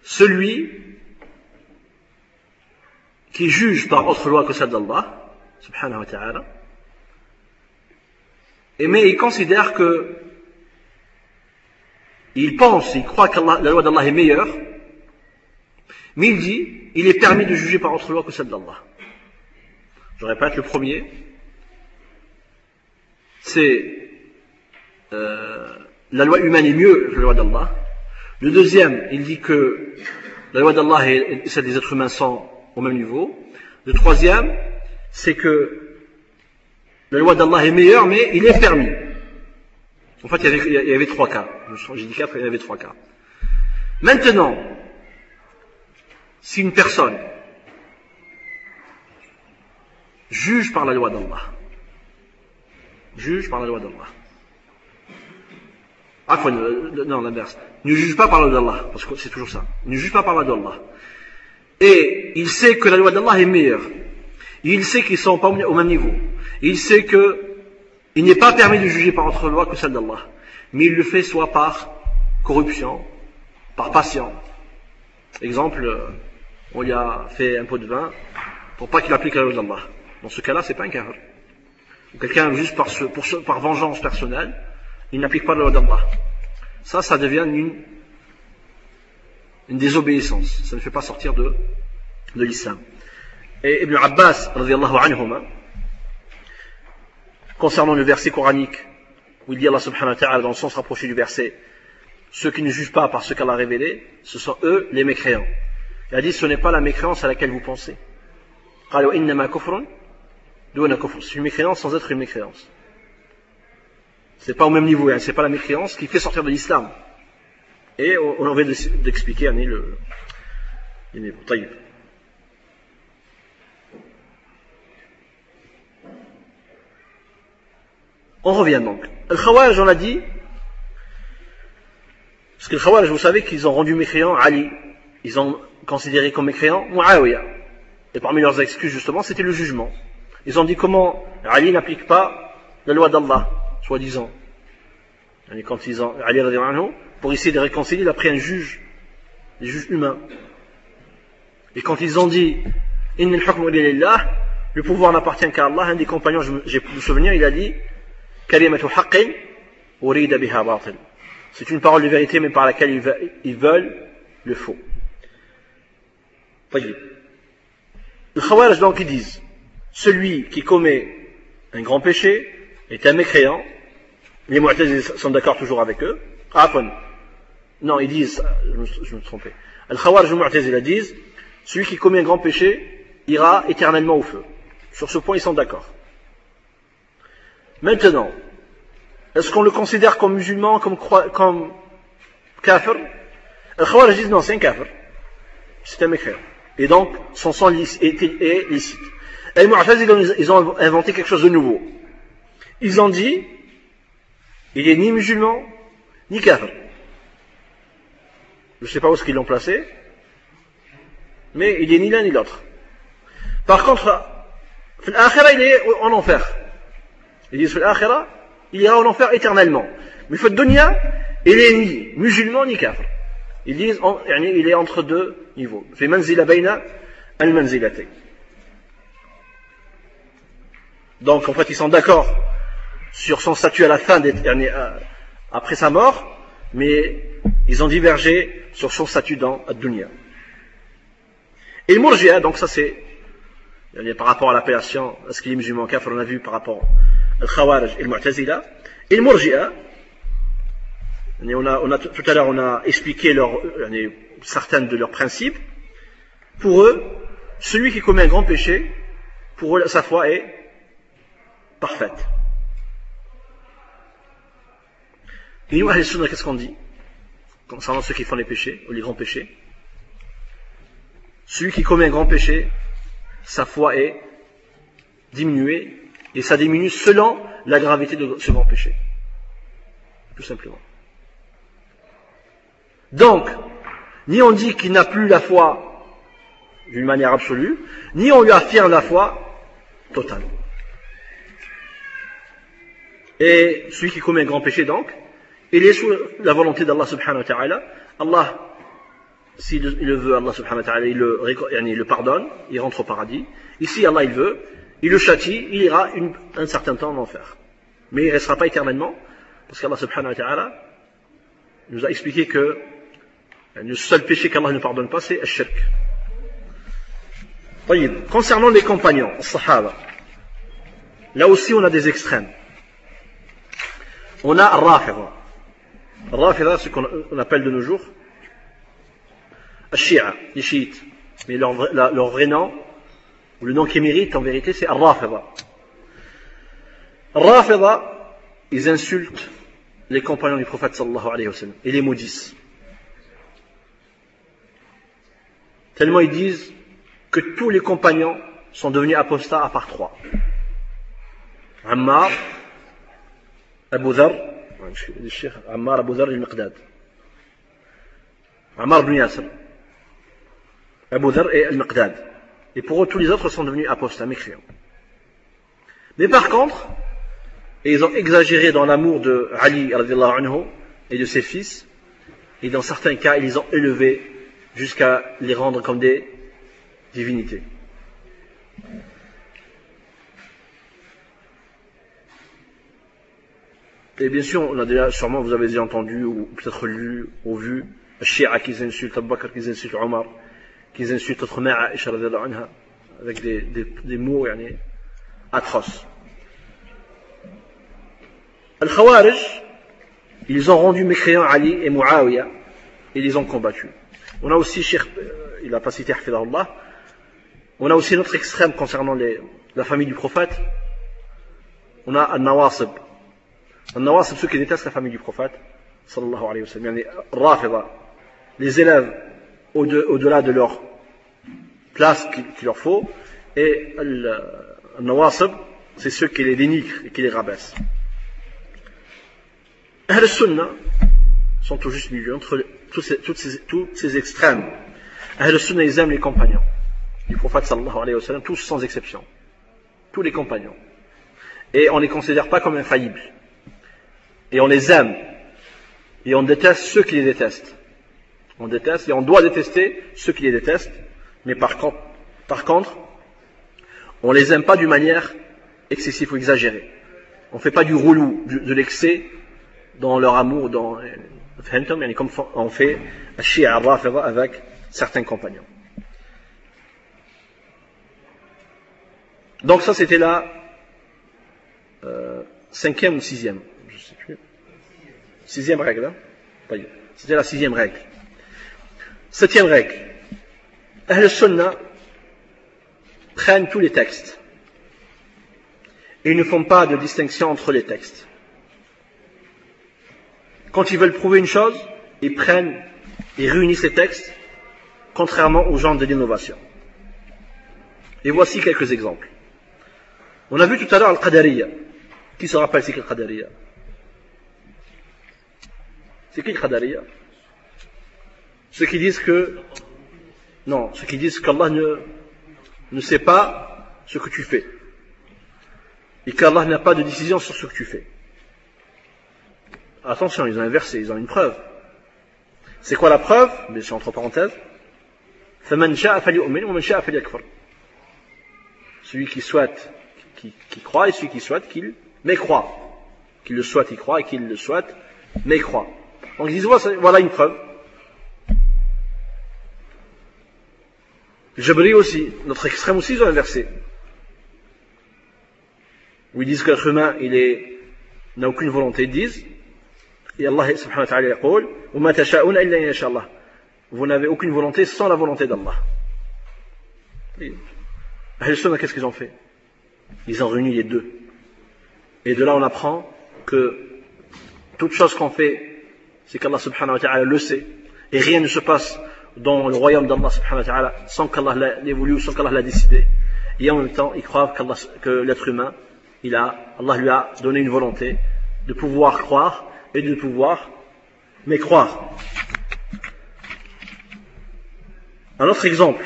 S2: celui qui juge par autre loi que celle d'Allah, subhanahu wa ta'ala, mais il considère que, il pense, il croit que la loi d'Allah est meilleure, mais il dit, il est permis de juger par autre loi que celle d'Allah. Je répète, le premier, c'est euh, la loi humaine est mieux que la loi d'Allah. Le deuxième, il dit que la loi d'Allah et celle des êtres humains sont au même niveau. Le troisième, c'est que la loi d'Allah est meilleure, mais il est permis. En fait, il y avait, il y avait trois cas. J'ai dit quatre, il y avait trois cas. Maintenant, si une personne juge par la loi d'Allah, juge par la loi d'Allah, ah, non, l'inverse, ne juge pas par la loi d'Allah, parce que c'est toujours ça, ne juge pas par la loi d'Allah, et il sait que la loi d'Allah est meilleure, il sait qu'ils ne sont pas au même niveau, il sait qu'il n'est pas permis de juger par autre loi que celle d'Allah, mais il le fait soit par corruption, par passion. Exemple, on lui a fait un pot de vin pour pas qu'il applique la loi d'Allah. Dans ce cas-là, c'est pas un kafir. Ou quelqu'un, juste par, ce, pour ce, par vengeance personnelle, il n'applique pas la loi d'Allah. Ça, ça devient une, une désobéissance. Ça ne fait pas sortir de, de l'islam. Et Ibn Abbas, radiyallahu anhuma, concernant le verset coranique, où il dit Allah subhanahu wa ta'ala, dans le sens rapproché du verset, ceux qui ne jugent pas par ce qu'Allah a révélé, ce sont eux les mécréants. Il a dit, ce n'est pas la mécréance à laquelle vous pensez. C'est une mécréance sans être une mécréance. C'est pas au même niveau, hein. C'est pas la mécréance qui fait sortir de l'islam. Et on, on vient d'expliquer le, le niveau. Taïb. On revient donc. Al-Khawarij, on l'a dit, parce que le Khawarij, vous savez qu'ils ont rendu mécréant Ali. Ils ont considéré comme mécréant Muawiyah. Et parmi leurs excuses, justement, c'était le jugement. Ils ont dit comment Ali n'applique pas la loi d'Allah, soi-disant. Et quand ils ont, Ali, pour essayer de réconcilier, il a pris un juge, des juges humains. Et quand ils ont dit, Inna al-hukmu illa lillah, le pouvoir n'appartient qu'à Allah, un des compagnons, j'ai le souvenir, il a dit, Kalimatu haqqin, urida biha batil. C'est une parole de vérité, mais par laquelle ils veulent le faux. Les Khawarij, donc, ils disent, celui qui commet un grand péché est un mécréant. Les Mu'tazili sont d'accord toujours avec eux. Ah, non, ils disent, je me, je me trompais. Al-Khawarij et Mu'tazili disent, celui qui commet un grand péché ira éternellement au feu. Sur ce point, ils sont d'accord. Maintenant, est-ce qu'on le considère comme musulman, comme, comme kafir? Al-Khawarij disent non, c'est un kafir. C'est un mécréant. Et donc, son sang est, est licite. Et les Mu'tazili, ils ont inventé quelque chose de nouveau. Ils ont dit, il est ni musulman, ni kafir. Je ne sais pas où est-ce qu'ils l'ont placé, mais il est ni l'un ni l'autre. Par contre, l'Akhira, il est en enfer. Ils disent, l'Akhira, il ira en enfer éternellement. Mais le dunya, il est ni musulman, ni kafir. Ils disent, il est entre deux niveaux. Fait manzila bayna al-manzilatayn. Donc, en fait, ils sont d'accord sur son statut à la fin, après sa mort, mais ils ont divergé sur son statut dans ad-dunya. Et le Murji'a, donc ça c'est par rapport à l'appellation, est-ce qu'il est musulman kafir, on a vu par rapport al Khawarij et le Mu'tazila. Et le Murji'a, on a, on a, tout à l'heure on a expliqué leur, certains de leurs principes. Pour eux, celui qui commet un grand péché, pour eux sa foi est parfaite. Et nous, Ahl Sunnah, qu'est-ce qu'on dit concernant ceux qui font les péchés, ou les grands péchés? Celui qui commet un grand péché, sa foi est diminuée, et ça diminue selon la gravité de ce grand péché. Tout simplement. Donc, ni on dit qu'il n'a plus la foi d'une manière absolue, ni on lui affirme la foi totale. Et celui qui commet un grand péché, donc, il est sous la volonté d'Allah subhanahu wa ta'ala. Allah s'il le veut, Allah subhanahu wa ta'ala, il le, il le pardonne, il rentre au paradis. Et si Allah il veut, il le châtie, il ira une, un certain temps en enfer. Mais il ne restera pas éternellement, parce qu'Allah subhanahu wa ta'ala nous a expliqué que le seul péché qu'Allah ne pardonne pas, c'est le shirk. Concernant les compagnons, les sahaba, là aussi on a des extrêmes. On a Rafida. Rafida, ce qu'on appelle de nos jours Shia, les chiites. Mais leur, leur, leur vrai nom, ou le nom qu'ils méritent en vérité, c'est Rafida. Rafida, ils insultent les compagnons du prophète sallallahu alayhi wa sallam et les maudissent. Tellement ils disent que tous les compagnons sont devenus apostats à part trois. Ammar, Abu Dhar, Ammar Abu Dhar al-Miqdad, Ammar ibn Yasir, Abu Dhar et al-Miqdad. Et pour eux, tous les autres sont devenus apostats, mécréants. Mais par contre, et ils ont exagéré dans l'amour de Ali radiallahu anhu et de ses fils, et dans certains cas, ils les ont élevés jusqu'à les rendre comme des divinités. Et bien sûr, on a déjà, sûrement vous avez déjà entendu, ou peut-être lu, ou vu, les Shia qui insultent Abu Bakr, qui insultent Omar, qui insultent notre mère Aïcha radiallahu anha, avec des, des, des mots yani, atroces. Al-Khawarij, ils ont rendu mécréants Ali et Muawiyah, et ils les ont combattus. On a aussi, Cheikh, il n'a pas cité Hafidahullah, on a aussi notre extrême concernant les, la famille du prophète. On a Al-Nawasib. Al-Nawasib, ceux qui détestent la famille du prophète, sallallahu alayhi wa sallam, yani Rafida, les élèves au-delà de leur place qu'il leur faut, et Al-Nawasib, c'est ceux qui les dénigrent et qui les rabaissent. Ahl al-Sunnah sont au juste milieu entre tous ces, tous ces, tous ces extrêmes. Ahl al-Sunnah, ils aiment les compagnons du prophète sallallahu alayhi wa sallam, tous sans exception. Tous les compagnons. Et on ne les considère pas comme infaillibles. Et on les aime. Et on déteste ceux qui les détestent. On déteste et on doit détester ceux qui les détestent. Mais par contre, par contre, on les aime pas d'une manière excessive ou exagérée. On ne fait pas du roulou, de l'excès dans leur amour, dans, comme on fait Shia al-Rafida avec certains compagnons. Donc ça c'était la euh, cinquième ou sixième, je ne sais plus. Sixième règle, hein? C'était la sixième règle. Septième règle. Ahl Sunnah prennent tous les textes. Et ils ne font pas de distinction entre les textes. Quand ils veulent prouver une chose, ils prennent et réunissent les textes, contrairement aux gens de l'innovation. Et voici quelques exemples. On a vu tout à l'heure Al-Qadariyya. Qui se rappelle c'est qui Al-Qadariyya? C'est qui Al-Qadariyya? Ceux qui disent que, non, ceux qui disent qu'Allah ne, ne sait pas ce que tu fais. Et qu'Allah n'a pas de décision sur ce que tu fais. Attention, ils ont un verset, ils ont une preuve. C'est quoi la preuve? Bien sûr, entre parenthèses. فَمَنْ شَاءَ فَلْيُؤْمِنْ وَمَنْ شَاءَ فَلْيَكْفُرْ. Celui qui souhaite, qui, qui croit, et celui qui souhaite qu'il mécroit. Qu'il le souhaite, il croit, et qu'il le souhaite, mécroit. Donc ils disent, voilà une preuve. Jabri aussi, notre extrême aussi, ils ont un verset. Où ils disent que l'être humain, il est, n'a aucune volonté, ils disent, et Allah subhanahu wa ta'ala yaqul, وَمَا تَشَاءُونَ إِلَّا إِنْ يَشَاءَ اللَّهُ. Vous n'avez aucune volonté sans la volonté d'Allah. Ahl Sunnah, qu'est-ce qu'ils ont fait? Ils ont réuni les deux. Et de là, on apprend que toute chose qu'on fait, c'est qu'Allah subhanahu wa ta'ala le sait. Et rien ne se passe dans le royaume d'Allah subhanahu wa ta'ala sans qu'Allah l'ait voulu ou sans qu'Allah l'a décidé. Et en même temps, ils croient que l'être humain, il a, Allah lui a donné une volonté de pouvoir croire et de pouvoir mécroire. Un autre exemple.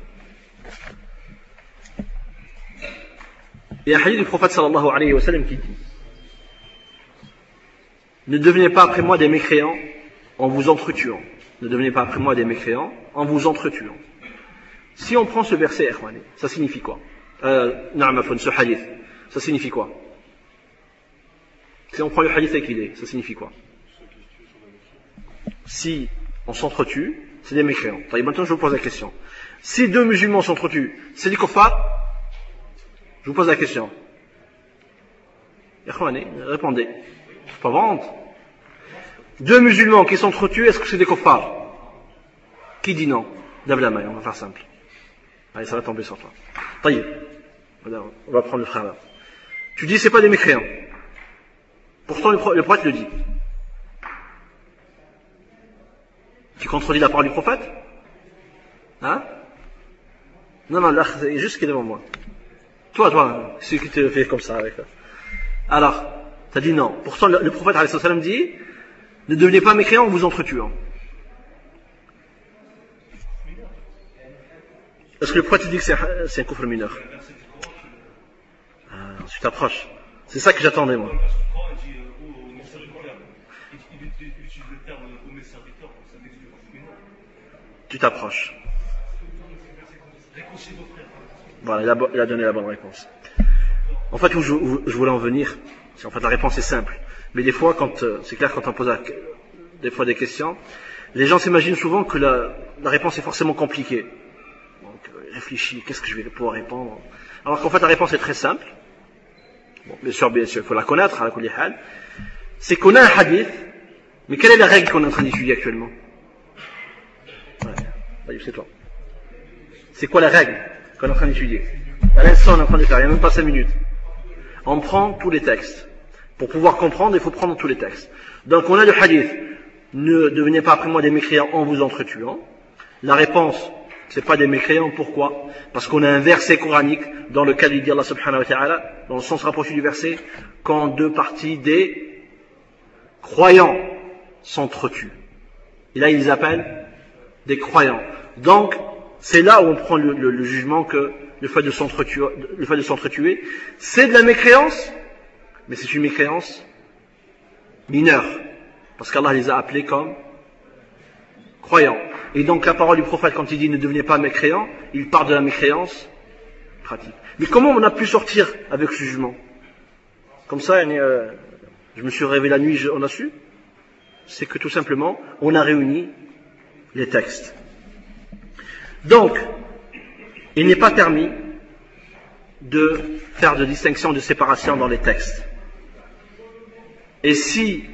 S2: Il y a un hadith du prophète sallallahu alayhi wa sallam qui dit: ne devenez pas après moi des mécréants en vous entretuant. Ne devenez pas après moi des mécréants en vous entretuant. Si on prend ce verset, ça signifie quoi? Euh, ce hadith, ça signifie quoi? Si on prend le hadith tel qu'il est, ça signifie quoi? Si on s'entretue, c'est des mécréants. Maintenant, je vous pose la question. Si deux musulmans s'entretuent, c'est des kuffars? Je vous pose la question. Répondez. Pas vendre. Deux musulmans qui s'entretuent, est-ce que c'est des kuffars? Qui dit non? Lève la main, on va faire simple. Allez, ça va tomber sur toi. Taïe. On va prendre le frère là. Tu dis c'est pas des mécréants. Pourtant le prophète le dit. Tu contredis la parole du prophète? Hein? Non, non, là, c'est juste ce qui est devant moi. Toi, toi, celui qui te fait comme ça avec. Alors, t'as dit non. Pourtant le, le prophète alayhi salam dit, ne devenez pas mécréants en vous entretuant. Est-ce que le prophète dit que c'est, c'est un kufr mineur? Ah, tu t'approches. C'est ça que j'attendais moi. Tu t'approches. Voilà, il a, il a donné la bonne réponse. En fait, où je, où je voulais en venir, c'est en fait la réponse est simple. Mais des fois, quand euh, c'est clair, quand on pose la, des fois des questions, les gens s'imaginent souvent que la, la réponse est forcément compliquée. Donc, euh, réfléchis, qu'est-ce que je vais pouvoir répondre? Alors qu'en fait, la réponse est très simple. Bon, bien sûr, bien sûr, il faut la connaître, à la kulli hal. C'est qu'on a un hadith, mais quelle est la règle qu'on est en train d'étudier actuellement? Ouais, c'est toi. C'est quoi la règle qu'on est en train d'étudier? À l'instant, on est en train de faire, il n'y a même pas cinq minutes. On prend tous les textes. Pour pouvoir comprendre, il faut prendre tous les textes. Donc, on a le hadith. Ne devenez pas après moi des mécréants en vous entretuant. La réponse, c'est pas des mécréants. Pourquoi? Parce qu'on a un verset coranique dans lequel il dit Allah subhanahu wa ta'ala, dans le sens rapproché du verset, quand deux parties des croyants s'entretuent. Et là, ils les appellent des croyants. Donc, c'est là où on prend le, le, le jugement que le fait de s'entretuer, le fait de s'entretuer, c'est de la mécréance, mais c'est une mécréance mineure. Parce qu'Allah les a appelés comme croyants. Et donc la parole du prophète, quand il dit ne devenez pas mécréants, il parle de la mécréance pratique. Mais comment on a pu sortir avec ce jugement? Comme ça, euh, je me suis réveillé la nuit, on a su. C'est que tout simplement, on a réuni les textes. Donc, il n'est pas permis de faire de distinction, de séparation dans les textes. Et si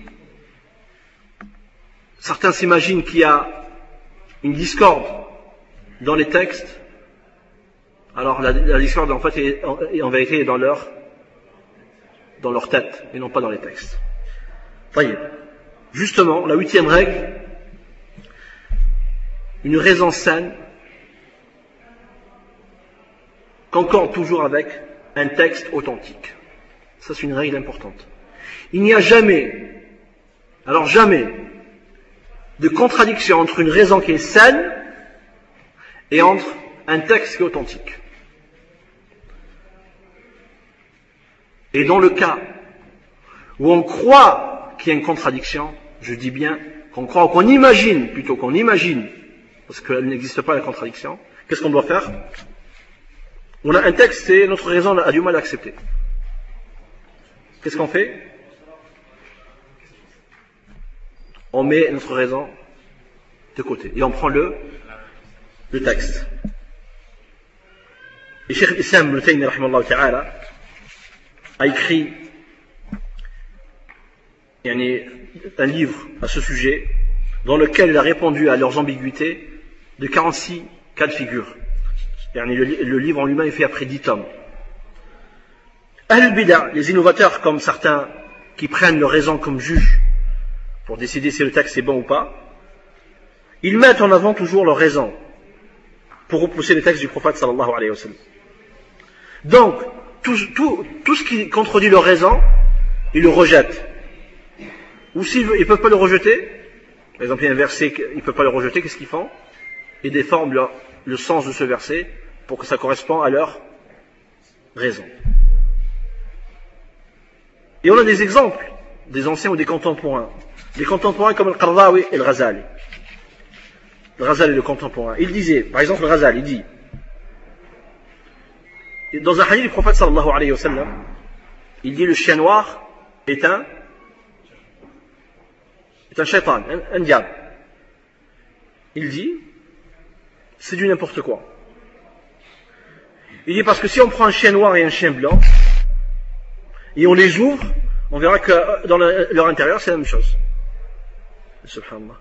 S2: certains s'imaginent qu'il y a une discorde dans les textes, alors la, la discorde en fait est, en, est, en vérité est dans leur dans leur tête et non pas dans les textes. Voyez. Justement, la huitième règle, une raison saine concorde toujours avec un texte authentique. Ça, c'est une règle importante. Il n'y a jamais, alors jamais, de contradiction entre une raison qui est saine et entre un texte qui est authentique. Et dans le cas où on croit qu'il y a une contradiction, je dis bien qu'on croit, ou qu'on imagine, plutôt qu'on imagine, parce qu'elle n'existe pas la contradiction, qu'est-ce qu'on doit faire? On a un texte et notre raison a du mal à accepter. Qu'est-ce qu'on fait? On met notre raison de côté et on prend le, le texte. Et Cheikh Islam Ibn Taymiyyah rahimahullah ta'ala a écrit un livre à ce sujet dans lequel il a répondu à leurs ambiguïtés de quarante-six cas de figure. Le livre en lui-même est fait après dix tomes. Ahl Bida, les innovateurs comme certains qui prennent leur raison comme juge pour décider si le texte est bon ou pas, ils mettent en avant toujours leur raison pour repousser les textes du prophète sallallahu alayhi wa sallam. Donc, tout, tout, tout ce qui contredit leur raison, ils le rejettent. Ou s'ils ne peuvent pas le rejeter, par exemple il y a un verset, ils ne peuvent pas le rejeter, qu'est-ce qu'ils font? Ils déforment le, le sens de ce verset pour que ça corresponde à leur raison. Et on a des exemples, des anciens ou des contemporains. les contemporains comme le Qardawi et le Ghazali. Le Ghazali, le contemporain. Il disait, par exemple, le Ghazali, il dit, dans un hadith du prophète sallallahu alayhi wa sallam, il dit le chien noir est un, est un shaitan, un, un diable. Il dit, c'est du n'importe quoi. Il dit parce que si on prend un chien noir et un chien blanc, et on les ouvre, on verra que dans le, leur intérieur c'est la même chose. Subhanallah.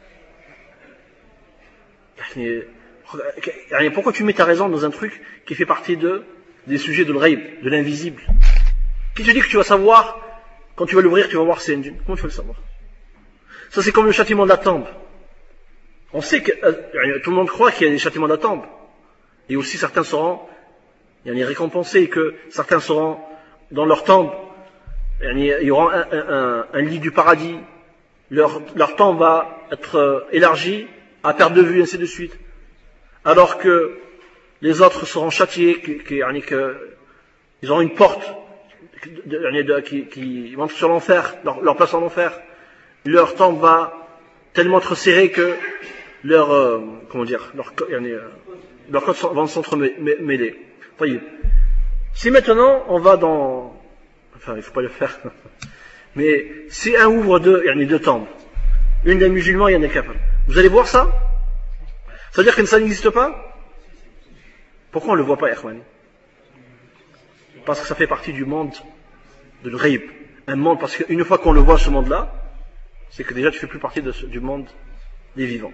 S2: Pourquoi tu mets ta raison dans un truc qui fait partie de, des sujets de l'ghaib, de l'invisible? Qui te dit que tu vas savoir, quand tu vas l'ouvrir, tu vas voir c'est un djinn? Comment tu vas le savoir? Ça c'est comme le châtiment de la tombe. On sait que euh, tout le monde croit qu'il y a des châtiments de la tombe. Et aussi certains seront, il y en a récompensés, et que certains seront dans leur tombe. Il y aura un, un, un, un lit du paradis. Leur, leur tombe va être élargie à perte de vue, ainsi de suite. Alors que les autres seront châtiés, qui, qui, que, ils auront une porte de, de, qui, qui montre sur l'enfer, leur, leur place en enfer. Leur tombe va tellement être serrée que leur, euh, comment dire, leur, leurs côtes vont s'entremêler. Si maintenant on va dans, enfin il ne faut pas le faire, mais si un ouvre deux, il y en a deux tombes, une d'un musulman et une d'un kafir, vous allez voir ça? Ça veut dire que ça n'existe pas? Pourquoi on ne le voit pas, Ikhwan? Parce que ça fait partie du monde de l'ghaib. Un monde, parce qu'une fois qu'on le voit, ce monde-là, c'est que déjà tu fais plus partie de ce, du monde des vivants.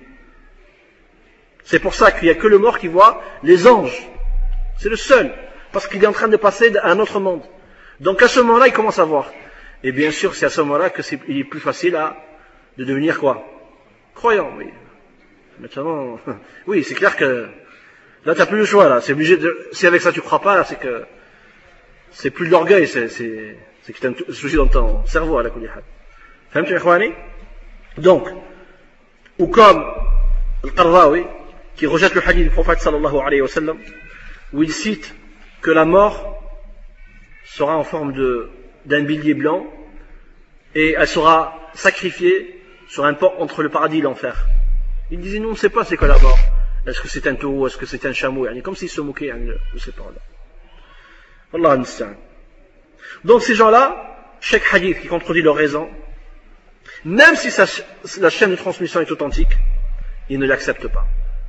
S2: C'est pour ça qu'il n'y a que le mort qui voit les anges. C'est le seul. Parce qu'il est en train de passer à un autre monde. Donc à ce moment-là, il commence à voir. Et bien sûr, c'est à ce moment-là que c'est, il est plus facile à, de devenir quoi? Croyant, oui. Maintenant, oui, c'est clair que là, t'as plus le choix, là. C'est obligé de, si avec ça tu crois pas, là, c'est que, c'est plus de l'orgueil, c'est, c'est, c'est que t'as un souci dans ton cerveau, à la kulihad. Fahmtu, ikhwani? Donc, ou comme le Qardawi, qui rejette le hadith du prophète sallallahu alayhi wa sallam, où il cite que la mort sera en forme de, d'un bélier blanc, et elle sera sacrifiée sur un pont entre le paradis et l'enfer. Il disait, nous on ne sait pas c'est quoi la mort. Est-ce que c'est un taureau, est-ce que c'est un chameau, comme s'il se moquait de ces paroles-là. Allah al-Musta'an. Donc ces gens-là, chaque hadith qui contredit leur raison, même si ça, la chaîne de transmission est authentique, ils ne l'acceptent pas.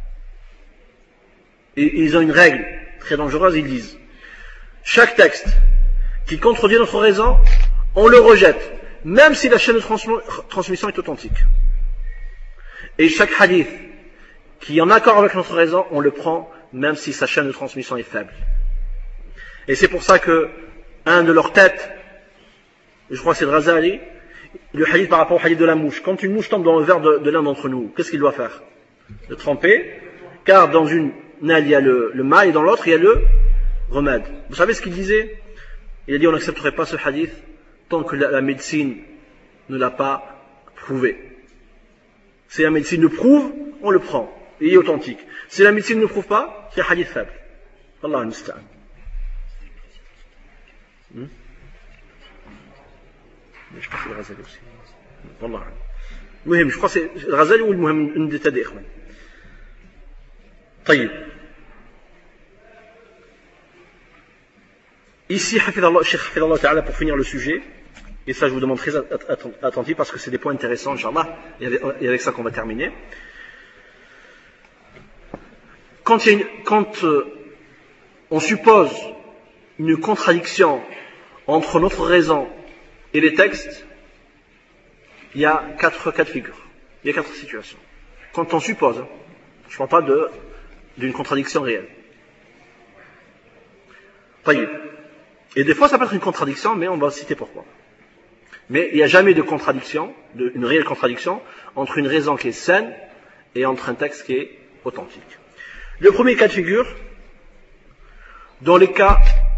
S2: Et ils ont une règle très dangereuse, ils disent, chaque texte qui contredit notre raison, on le rejette, même si la chaîne de trans- transmission est authentique. Et chaque hadith qui est en accord avec notre raison, on le prend, même si sa chaîne de transmission est faible. Et c'est pour ça que un de leurs têtes, je crois que c'est le Ghazali, le hadith par rapport au hadith de la mouche. Quand une mouche tombe dans le verre de, de l'un d'entre nous, qu'est-ce qu'il doit faire? Le tremper, car dans une nalle il y a le, le mal et dans l'autre il y a le remède. Vous savez ce qu'il disait? Il a dit on n'accepterait pas ce hadith tant que la, la médecine ne l'a pas prouvé. Si la médecine le prouve, on le prend. Il est authentique. Si la médecine ne le prouve pas, c'est un hadith faible. Allah al-Musta'an. Hmm? Je crois que c'est le Ghazali aussi. Wallah. المهم, je crois que c'est le Ghazali ou le Muhammad, une des tadis. طيب. Ici, Hafidallah, Cheikh Hafidallah Ta'ala, pour finir le sujet, et ça je vous demande très attentif parce que c'est des points intéressants, Inch'Allah, et avec ça qu'on va terminer. Quand, il y a une, quand euh, on suppose une contradiction entre notre raison et les textes, il y a quatre cas de figure, il y a quatre situations. Quand on suppose, hein, je ne parle pas de, d'une contradiction réelle. Taïb. Et des fois ça peut être une contradiction, mais on va citer pourquoi. Mais il n'y a jamais de contradiction, de, une réelle contradiction, entre une raison qui est saine et entre un texte qui est authentique. Le premier cas de figure, dans les cas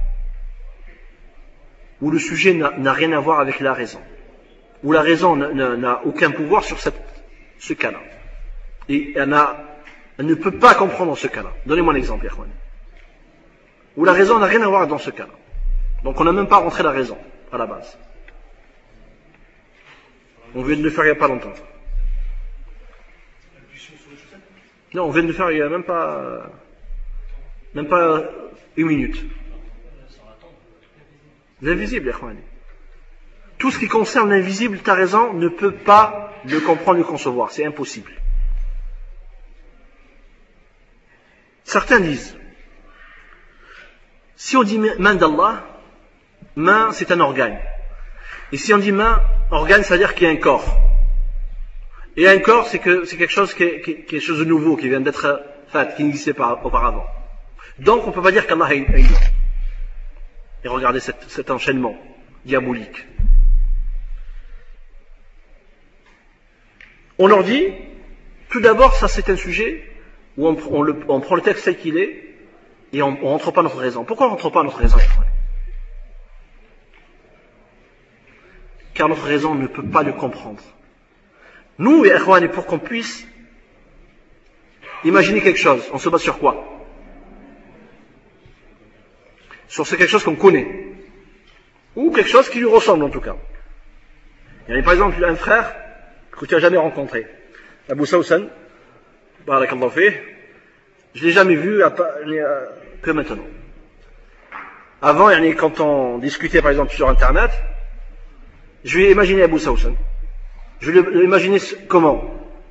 S2: où le sujet n'a, n'a rien à voir avec la raison, où la raison n'a, n'a, n'a aucun pouvoir sur cette, ce cas-là, et elle, n'a, elle ne peut pas comprendre ce cas-là. Donnez-moi un exemple, Yahwan. Où la raison n'a rien à voir dans ce cas-là. Donc on n'a même pas rentré la raison, à la base. On vient de le faire il n'y a pas longtemps. Non, on vient de le faire il n'y a même pas, même pas une minute. L'invisible, Ikhwani. Tout ce qui concerne l'invisible, tu as raison, ne peut pas le comprendre, le concevoir. C'est impossible. Certains disent, si on dit main d'Allah, main c'est un organe. Et si on dit main, organe, ça veut dire qu'il y a un corps. Et un corps, c'est que c'est quelque chose qui est, qui est quelque chose de nouveau, qui vient d'être fait, qui n'existait pas auparavant. Donc on ne peut pas dire qu'Allah a une main. Et regardez cet, cet enchaînement diabolique. On leur dit, tout d'abord, ça c'est un sujet où on, on, le, on prend le texte tel qu'il est et on ne rentre pas notre raison. Pourquoi on ne rentre pas notre raison? Car notre raison ne peut pas le comprendre. Nous, et Ikhwan, pour qu'on puisse imaginer quelque chose, on se base sur quoi? Sur quelque chose qu'on connaît. Ou quelque chose qui lui ressemble en tout cas. Il y a par exemple un frère que tu n'as jamais rencontré. Abu Sawsan, barakallahu fih, je ne l'ai jamais vu à, à, que maintenant. Avant, quand on discutait par exemple sur Internet, je lui ai imaginé Abu Sawsan. Je lui ai imaginé comment?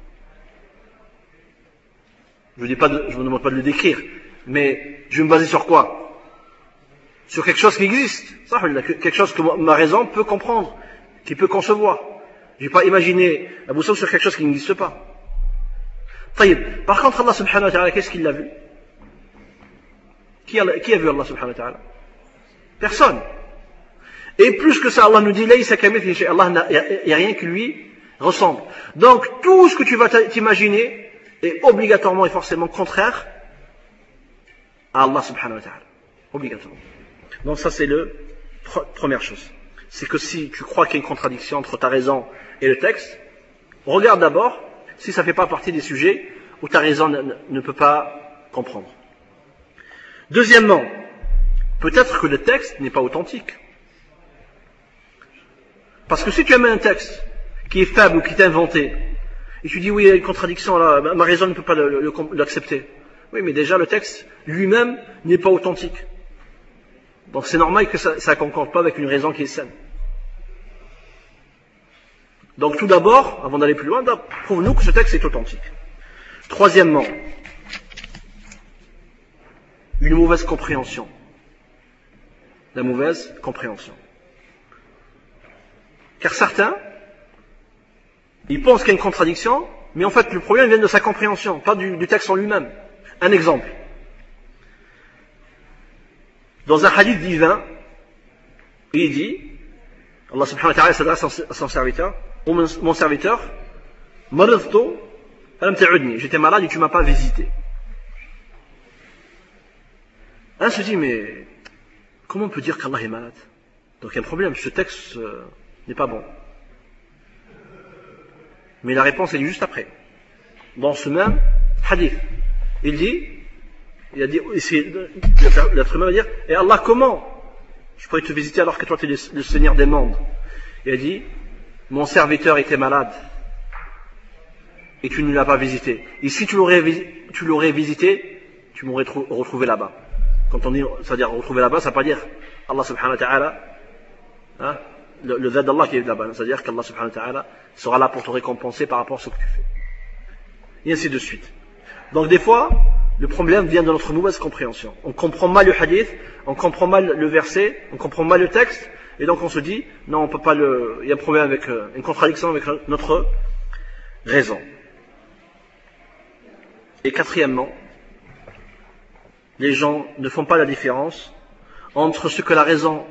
S2: Je ne vous demande pas de le décrire, mais je vais me baser sur quoi? Sur quelque chose qui existe. Ça, quelque chose que ma raison peut comprendre, qui peut concevoir. Je ne vais pas imaginer Abu Sawsan sur quelque chose qui n'existe pas. Taïb. Par contre, Allah subhanahu wa ta'ala, qu'est-ce qu'il a vu? Qui a, qui a vu Allah subhanahu wa ta'ala? Personne. Et plus que ça, Allah nous dit, Allah, il n'y a rien qui lui ressemble. Donc, tout ce que tu vas t'imaginer est obligatoirement et forcément contraire à Allah subhanahu wa ta'ala. Obligatoirement. Donc ça, c'est la première chose. C'est que si tu crois qu'il y a une contradiction entre ta raison et le texte, regarde d'abord si ça ne fait pas partie des sujets où ta raison ne, ne peut pas comprendre. Deuxièmement, peut-être que le texte n'est pas authentique. Parce que si tu amènes un texte qui est faible ou qui est inventé, et tu dis oui, il y a une contradiction là, ma raison ne peut pas le, le, l'accepter. Oui, mais déjà le texte lui-même n'est pas authentique. Donc c'est normal que ça ne concorde pas avec une raison qui est saine. Donc tout d'abord, avant d'aller plus loin, prouve-nous que ce texte est authentique. Troisièmement, une mauvaise compréhension. La mauvaise compréhension. Car certains, ils pensent qu'il y a une contradiction, mais en fait le problème vient de sa compréhension, pas du, du texte en lui-même. Un exemple. Dans un hadith divin, il dit, Allah subhanahu wa ta'ala s'adresse à son serviteur, mon, mon serviteur, maridtu falam ta'udni, j'étais malade et tu m'as pas visité. Un se dit, mais comment on peut dire qu'Allah est malade? Donc il y a un problème, ce texte euh, n'est pas bon. Mais la réponse elle est juste après. Dans ce même hadith, il dit, il a dit, l'être humain va dire, et Allah, comment je pourrais te visiter alors que toi tu es le, le Seigneur des mondes? Il a dit, mon serviteur était malade et tu ne l'as pas visité. Et si tu l'aurais, tu l'aurais visité, tu m'aurais trou- retrouvé là-bas. Quand on dit, c'est-à-dire retrouver là-bas, ça ne veut pas dire Allah subhanahu wa ta'ala, hein, le, le zad d'Allah qui est là-bas. C'est-à-dire qu'Allah subhanahu wa ta'ala sera là pour te récompenser par rapport à ce que tu fais. Et ainsi de suite. Donc des fois, le problème vient de notre mauvaise compréhension. On comprend mal le hadith, on comprend mal le verset, on comprend mal le texte, et donc on se dit, non, on peut pas le, il y a un problème avec, euh, une contradiction avec notre raison. Et quatrièmement, les gens ne font pas la différence entre ce que la raison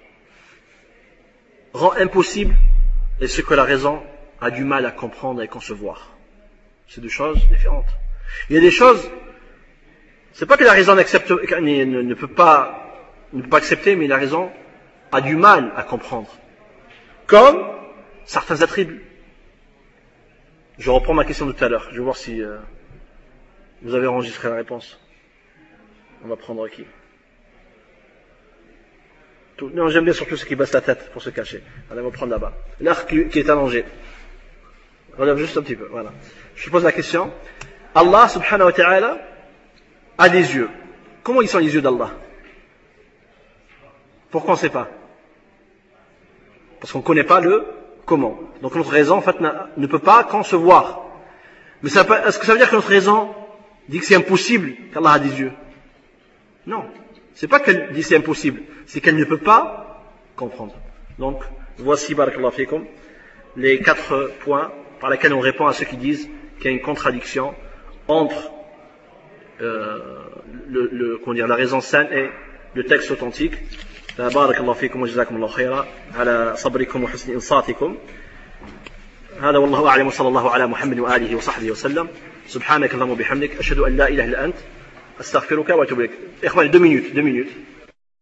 S2: rend impossible et ce que la raison a du mal à comprendre et concevoir. C'est deux choses différentes. Il y a des choses, c'est pas que la raison n'accepte, ne, ne peut pas, ne peut pas accepter, mais la raison a du mal à comprendre. Comme certains attributs. Je reprends ma question de tout à l'heure. Je vais voir si euh, vous avez enregistré la réponse. On va prendre qui? Tout, non, j'aime bien surtout ceux qui baissent la tête pour se cacher. Allez, on va prendre là-bas. L'arc qui, qui est allongé. relève juste un petit peu, voilà. Je pose la question. Allah subhanahu wa ta'ala a des yeux. Comment ils sont les yeux d'Allah? Pourquoi on ne sait pas? Parce qu'on ne connaît pas le comment. Donc notre raison, en fait, ne peut pas concevoir. Mais ça peut, est-ce que ça veut dire que notre raison dit que c'est impossible qu'Allah a des yeux? Non. C'est pas qu'elle dit c'est impossible, c'est qu'elle ne peut pas comprendre. Donc, voici, barakallahu fikum, les quatre points par lesquels on répond à ceux qui disent qu'il y a une contradiction entre euh, le, le, comment dire, la raison saine et le texte authentique. بارك الله فيكم وجزاكم الله خيرا على صبركم وحسن إنصاتكم. هذا والله أعلم وصلى الله على محمد وآله وصحبه وسلم. سبحانك اللهم وبحمدك أشهد أن لا إله إلا أنت أستغفرك وأتوب إليك. إخواني deux minutes deux minutes